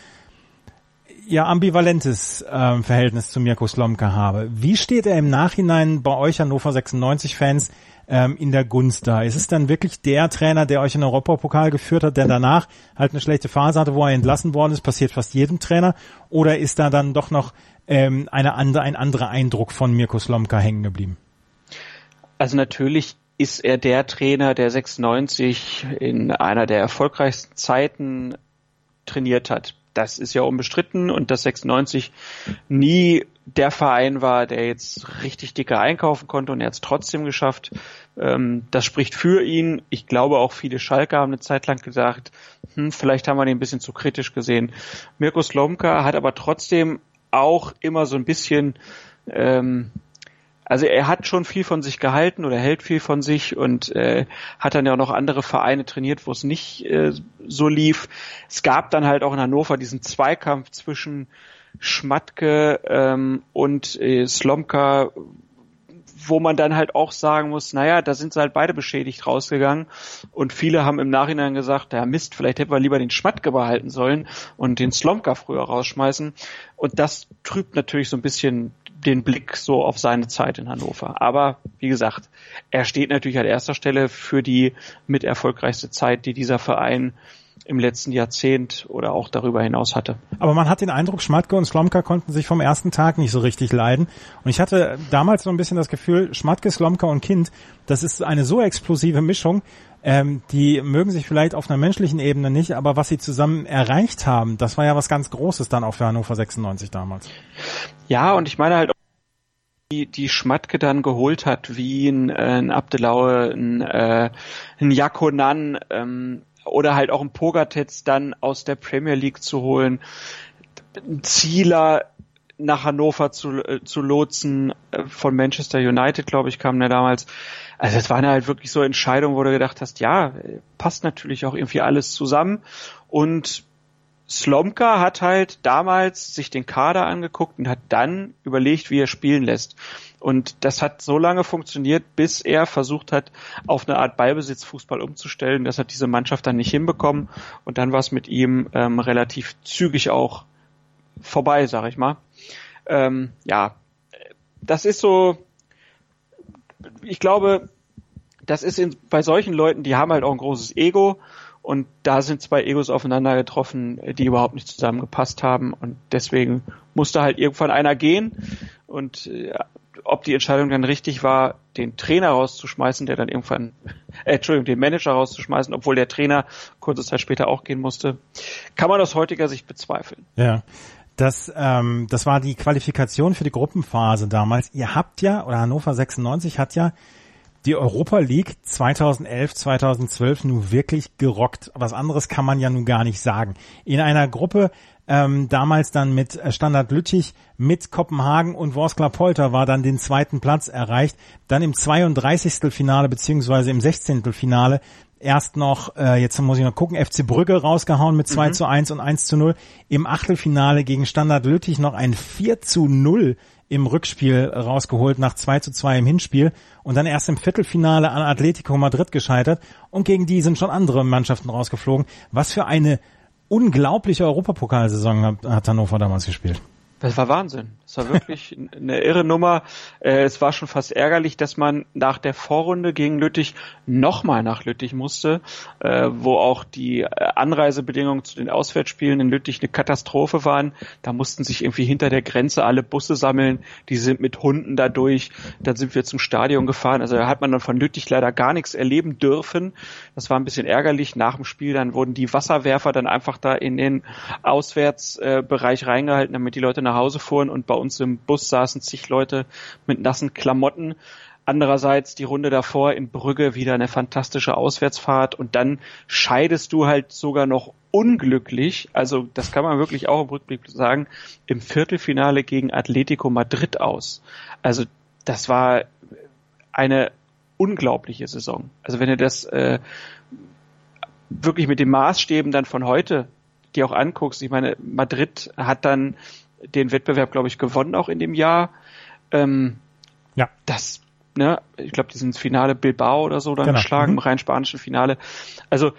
Speaker 2: ambivalentes Verhältnis zu Mirko Slomka habe. Wie steht er im Nachhinein bei euch Hannover 96-Fans in der Gunst da? Ist es dann wirklich der Trainer, der euch in den Europapokal geführt hat, der danach halt eine schlechte Phase hatte, wo er entlassen worden ist? Passiert fast jedem Trainer. Oder ist da dann doch noch ein anderer Eindruck von Mirko Slomka hängen geblieben?
Speaker 3: Also natürlich ist er der Trainer, der 96 in einer der erfolgreichsten Zeiten trainiert hat. Das ist ja unbestritten und dass 96 nie der Verein war, der jetzt richtig dicke einkaufen konnte und er hat es trotzdem geschafft. Das spricht für ihn. Ich glaube auch viele Schalker haben eine Zeit lang gesagt, vielleicht haben wir den ein bisschen zu kritisch gesehen. Mirko Slomka hat aber trotzdem auch immer so ein bisschen, also er hat schon viel von sich gehalten oder hält viel von sich und hat dann ja auch noch andere Vereine trainiert, wo es nicht so lief. Es gab dann halt auch in Hannover diesen Zweikampf zwischen Schmatke und Slomka, wo man dann halt auch sagen muss, naja, da sind sie halt beide beschädigt rausgegangen und viele haben im Nachhinein gesagt, ja Mist, vielleicht hätten wir lieber den Schmatke behalten sollen und den Slomka früher rausschmeißen und das trübt natürlich so ein bisschen den Blick so auf seine Zeit in Hannover. Aber wie gesagt, er steht natürlich an erster Stelle für die mit erfolgreichste Zeit, die dieser Verein im letzten Jahrzehnt oder auch darüber hinaus hatte.
Speaker 2: Aber man hat den Eindruck, Schmatke und Slomka konnten sich vom ersten Tag nicht so richtig leiden. Und ich hatte damals so ein bisschen das Gefühl, Schmatke, Slomka und Kind, das ist eine so explosive Mischung, die mögen sich vielleicht auf einer menschlichen Ebene nicht, aber was sie zusammen erreicht haben, das war ja was ganz Großes dann auch für Hannover 96 damals.
Speaker 3: Ja, und ich meine halt, die Schmatke dann geholt hat, wie ein Abdelaue, ein Jakonan, oder halt auch ein Pogatetz dann aus der Premier League zu holen, ein Zieler nach Hannover zu lotsen, von Manchester United, glaube ich, kam der damals. Also das waren halt wirklich so Entscheidungen, wo du gedacht hast, ja, passt natürlich auch irgendwie alles zusammen. Und Slomka hat halt damals sich den Kader angeguckt und hat dann überlegt, wie er spielen lässt. Und das hat so lange funktioniert, bis er versucht hat, auf eine Art Ballbesitzfußball umzustellen. Das hat diese Mannschaft dann nicht hinbekommen. Und dann war es mit ihm relativ zügig auch vorbei, sag ich mal. Ja, das ist so, ich glaube, das ist bei solchen Leuten, die haben halt auch ein großes Ego. Und da sind 2 Egos aufeinander getroffen, die überhaupt nicht zusammengepasst haben. Und deswegen musste halt irgendwann einer gehen. Und ob die Entscheidung dann richtig war, den Trainer rauszuschmeißen, der dann irgendwann, den Manager rauszuschmeißen, obwohl der Trainer kurze Zeit später auch gehen musste, kann man aus heutiger Sicht bezweifeln.
Speaker 2: Ja. Das war die Qualifikation für die Gruppenphase damals. Ihr habt ja, oder Hannover 96 hat ja die Europa League 2011, 2012 nun wirklich gerockt. Was anderes kann man ja nun gar nicht sagen. In einer Gruppe, damals dann mit Standard Lüttich, mit Kopenhagen und Ворskla Polta war dann den zweiten Platz erreicht. Dann im 32. Finale beziehungsweise im 16. Finale erst noch, jetzt muss ich noch gucken, FC Brügge rausgehauen mit 2:1 und 1:0. Im Achtelfinale gegen Standard Lüttich noch ein 4:0 im Rückspiel rausgeholt nach 2:2 im Hinspiel und dann erst im Viertelfinale an Atletico Madrid gescheitert und gegen die sind schon andere Mannschaften rausgeflogen. Was für eine unglaubliche Europapokalsaison hat Hannover damals gespielt.
Speaker 3: Das war Wahnsinn. Das war wirklich eine irre Nummer. Es war schon fast ärgerlich, dass man nach der Vorrunde gegen Lüttich nochmal nach Lüttich musste, wo auch die Anreisebedingungen zu den Auswärtsspielen in Lüttich eine Katastrophe waren. Da mussten sich irgendwie hinter der Grenze alle Busse sammeln. Die sind mit Hunden da durch. Dann sind wir zum Stadion gefahren. Also da hat man dann von Lüttich leider gar nichts erleben dürfen. Das war ein bisschen ärgerlich. Nach dem Spiel dann wurden die Wasserwerfer dann einfach da in den Auswärtsbereich reingehalten, damit die Leute nach Hause fuhren und bei uns im Bus saßen zig Leute mit nassen Klamotten. Andererseits die Runde davor in Brügge wieder eine fantastische Auswärtsfahrt und dann scheidest du halt sogar noch unglücklich, also das kann man wirklich auch im Rückblick sagen, im Viertelfinale gegen Atletico Madrid aus. Also das war eine unglaubliche Saison. Also wenn du das wirklich mit den Maßstäben dann von heute dir auch anguckst, ich meine, Madrid hat dann den Wettbewerb, glaube ich, gewonnen auch in dem Jahr.
Speaker 2: Ja.
Speaker 3: Das, ne, ich glaube, die sind ins Finale Bilbao oder so dann geschlagen, im rein spanischen Finale. Also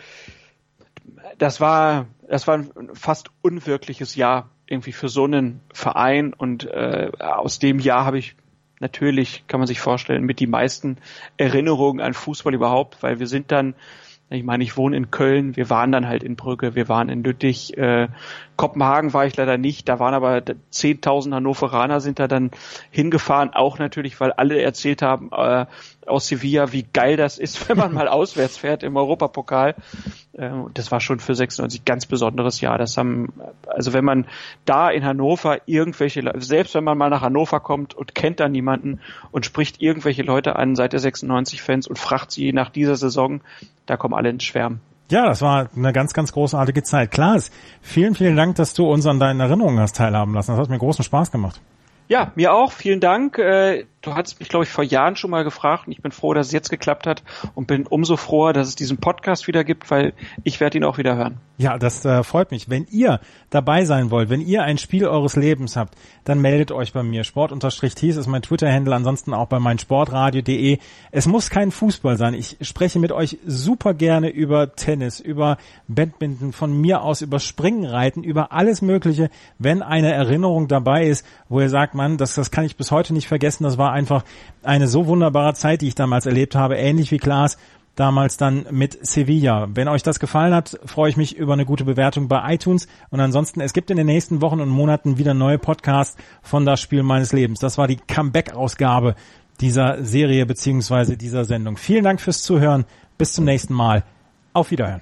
Speaker 3: das war ein fast unwirkliches Jahr irgendwie für so einen Verein und aus dem Jahr habe ich natürlich, kann man sich vorstellen, mit die meisten Erinnerungen an Fußball überhaupt, weil wir sind dann, ich meine, ich wohne in Köln, wir waren dann halt in Brügge, wir waren in Lüttich, Kopenhagen war ich leider nicht, da waren aber 10.000 Hannoveraner sind da dann hingefahren, auch natürlich, weil alle erzählt haben aus Sevilla, wie geil das ist, wenn man mal auswärts fährt im Europapokal. Das war schon für 96 ganz besonderes Jahr. Also wenn man da in Hannover selbst wenn man mal nach Hannover kommt und kennt da niemanden und spricht irgendwelche Leute an, seit der 96-Fans und fragt sie nach dieser Saison, da kommen alle ins Schwärmen.
Speaker 2: Ja, das war eine ganz, ganz großartige Zeit. Klaas, vielen, vielen Dank, dass du uns an deinen Erinnerungen hast teilhaben lassen. Das hat mir großen Spaß gemacht.
Speaker 3: Ja, mir auch. Vielen Dank. Du hattest mich, glaube ich, vor Jahren schon mal gefragt und ich bin froh, dass es jetzt geklappt hat und bin umso froher, dass es diesen Podcast wieder gibt, weil ich werde ihn auch wieder hören.
Speaker 2: Ja, das freut mich. Wenn ihr dabei sein wollt, wenn ihr ein Spiel eures Lebens habt, dann meldet euch bei mir. Sport_Thies ist mein Twitter-Handle, ansonsten auch bei meinsportradio.de. Es muss kein Fußball sein. Ich spreche mit euch super gerne über Tennis, über Badminton, von mir aus über Springreiten, über alles Mögliche. Wenn eine Erinnerung dabei ist, wo ihr sagt, Mann, das kann ich bis heute nicht vergessen, das war einfach eine so wunderbare Zeit, die ich damals erlebt habe, ähnlich wie Klaas damals dann mit Sevilla. Wenn euch das gefallen hat, freue ich mich über eine gute Bewertung bei iTunes und ansonsten, es gibt in den nächsten Wochen und Monaten wieder neue Podcasts von Das Spiel meines Lebens. Das war die Comeback-Ausgabe dieser Serie bzw. dieser Sendung. Vielen Dank fürs Zuhören. Bis zum nächsten Mal. Auf Wiederhören.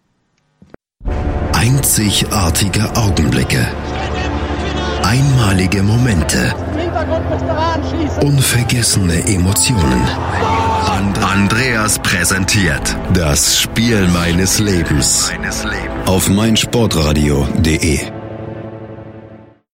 Speaker 1: Einzigartige Augenblicke. Einmalige Momente. Unvergessene Emotionen. Andreas präsentiert das Spiel meines Lebens auf meinsportradio.de.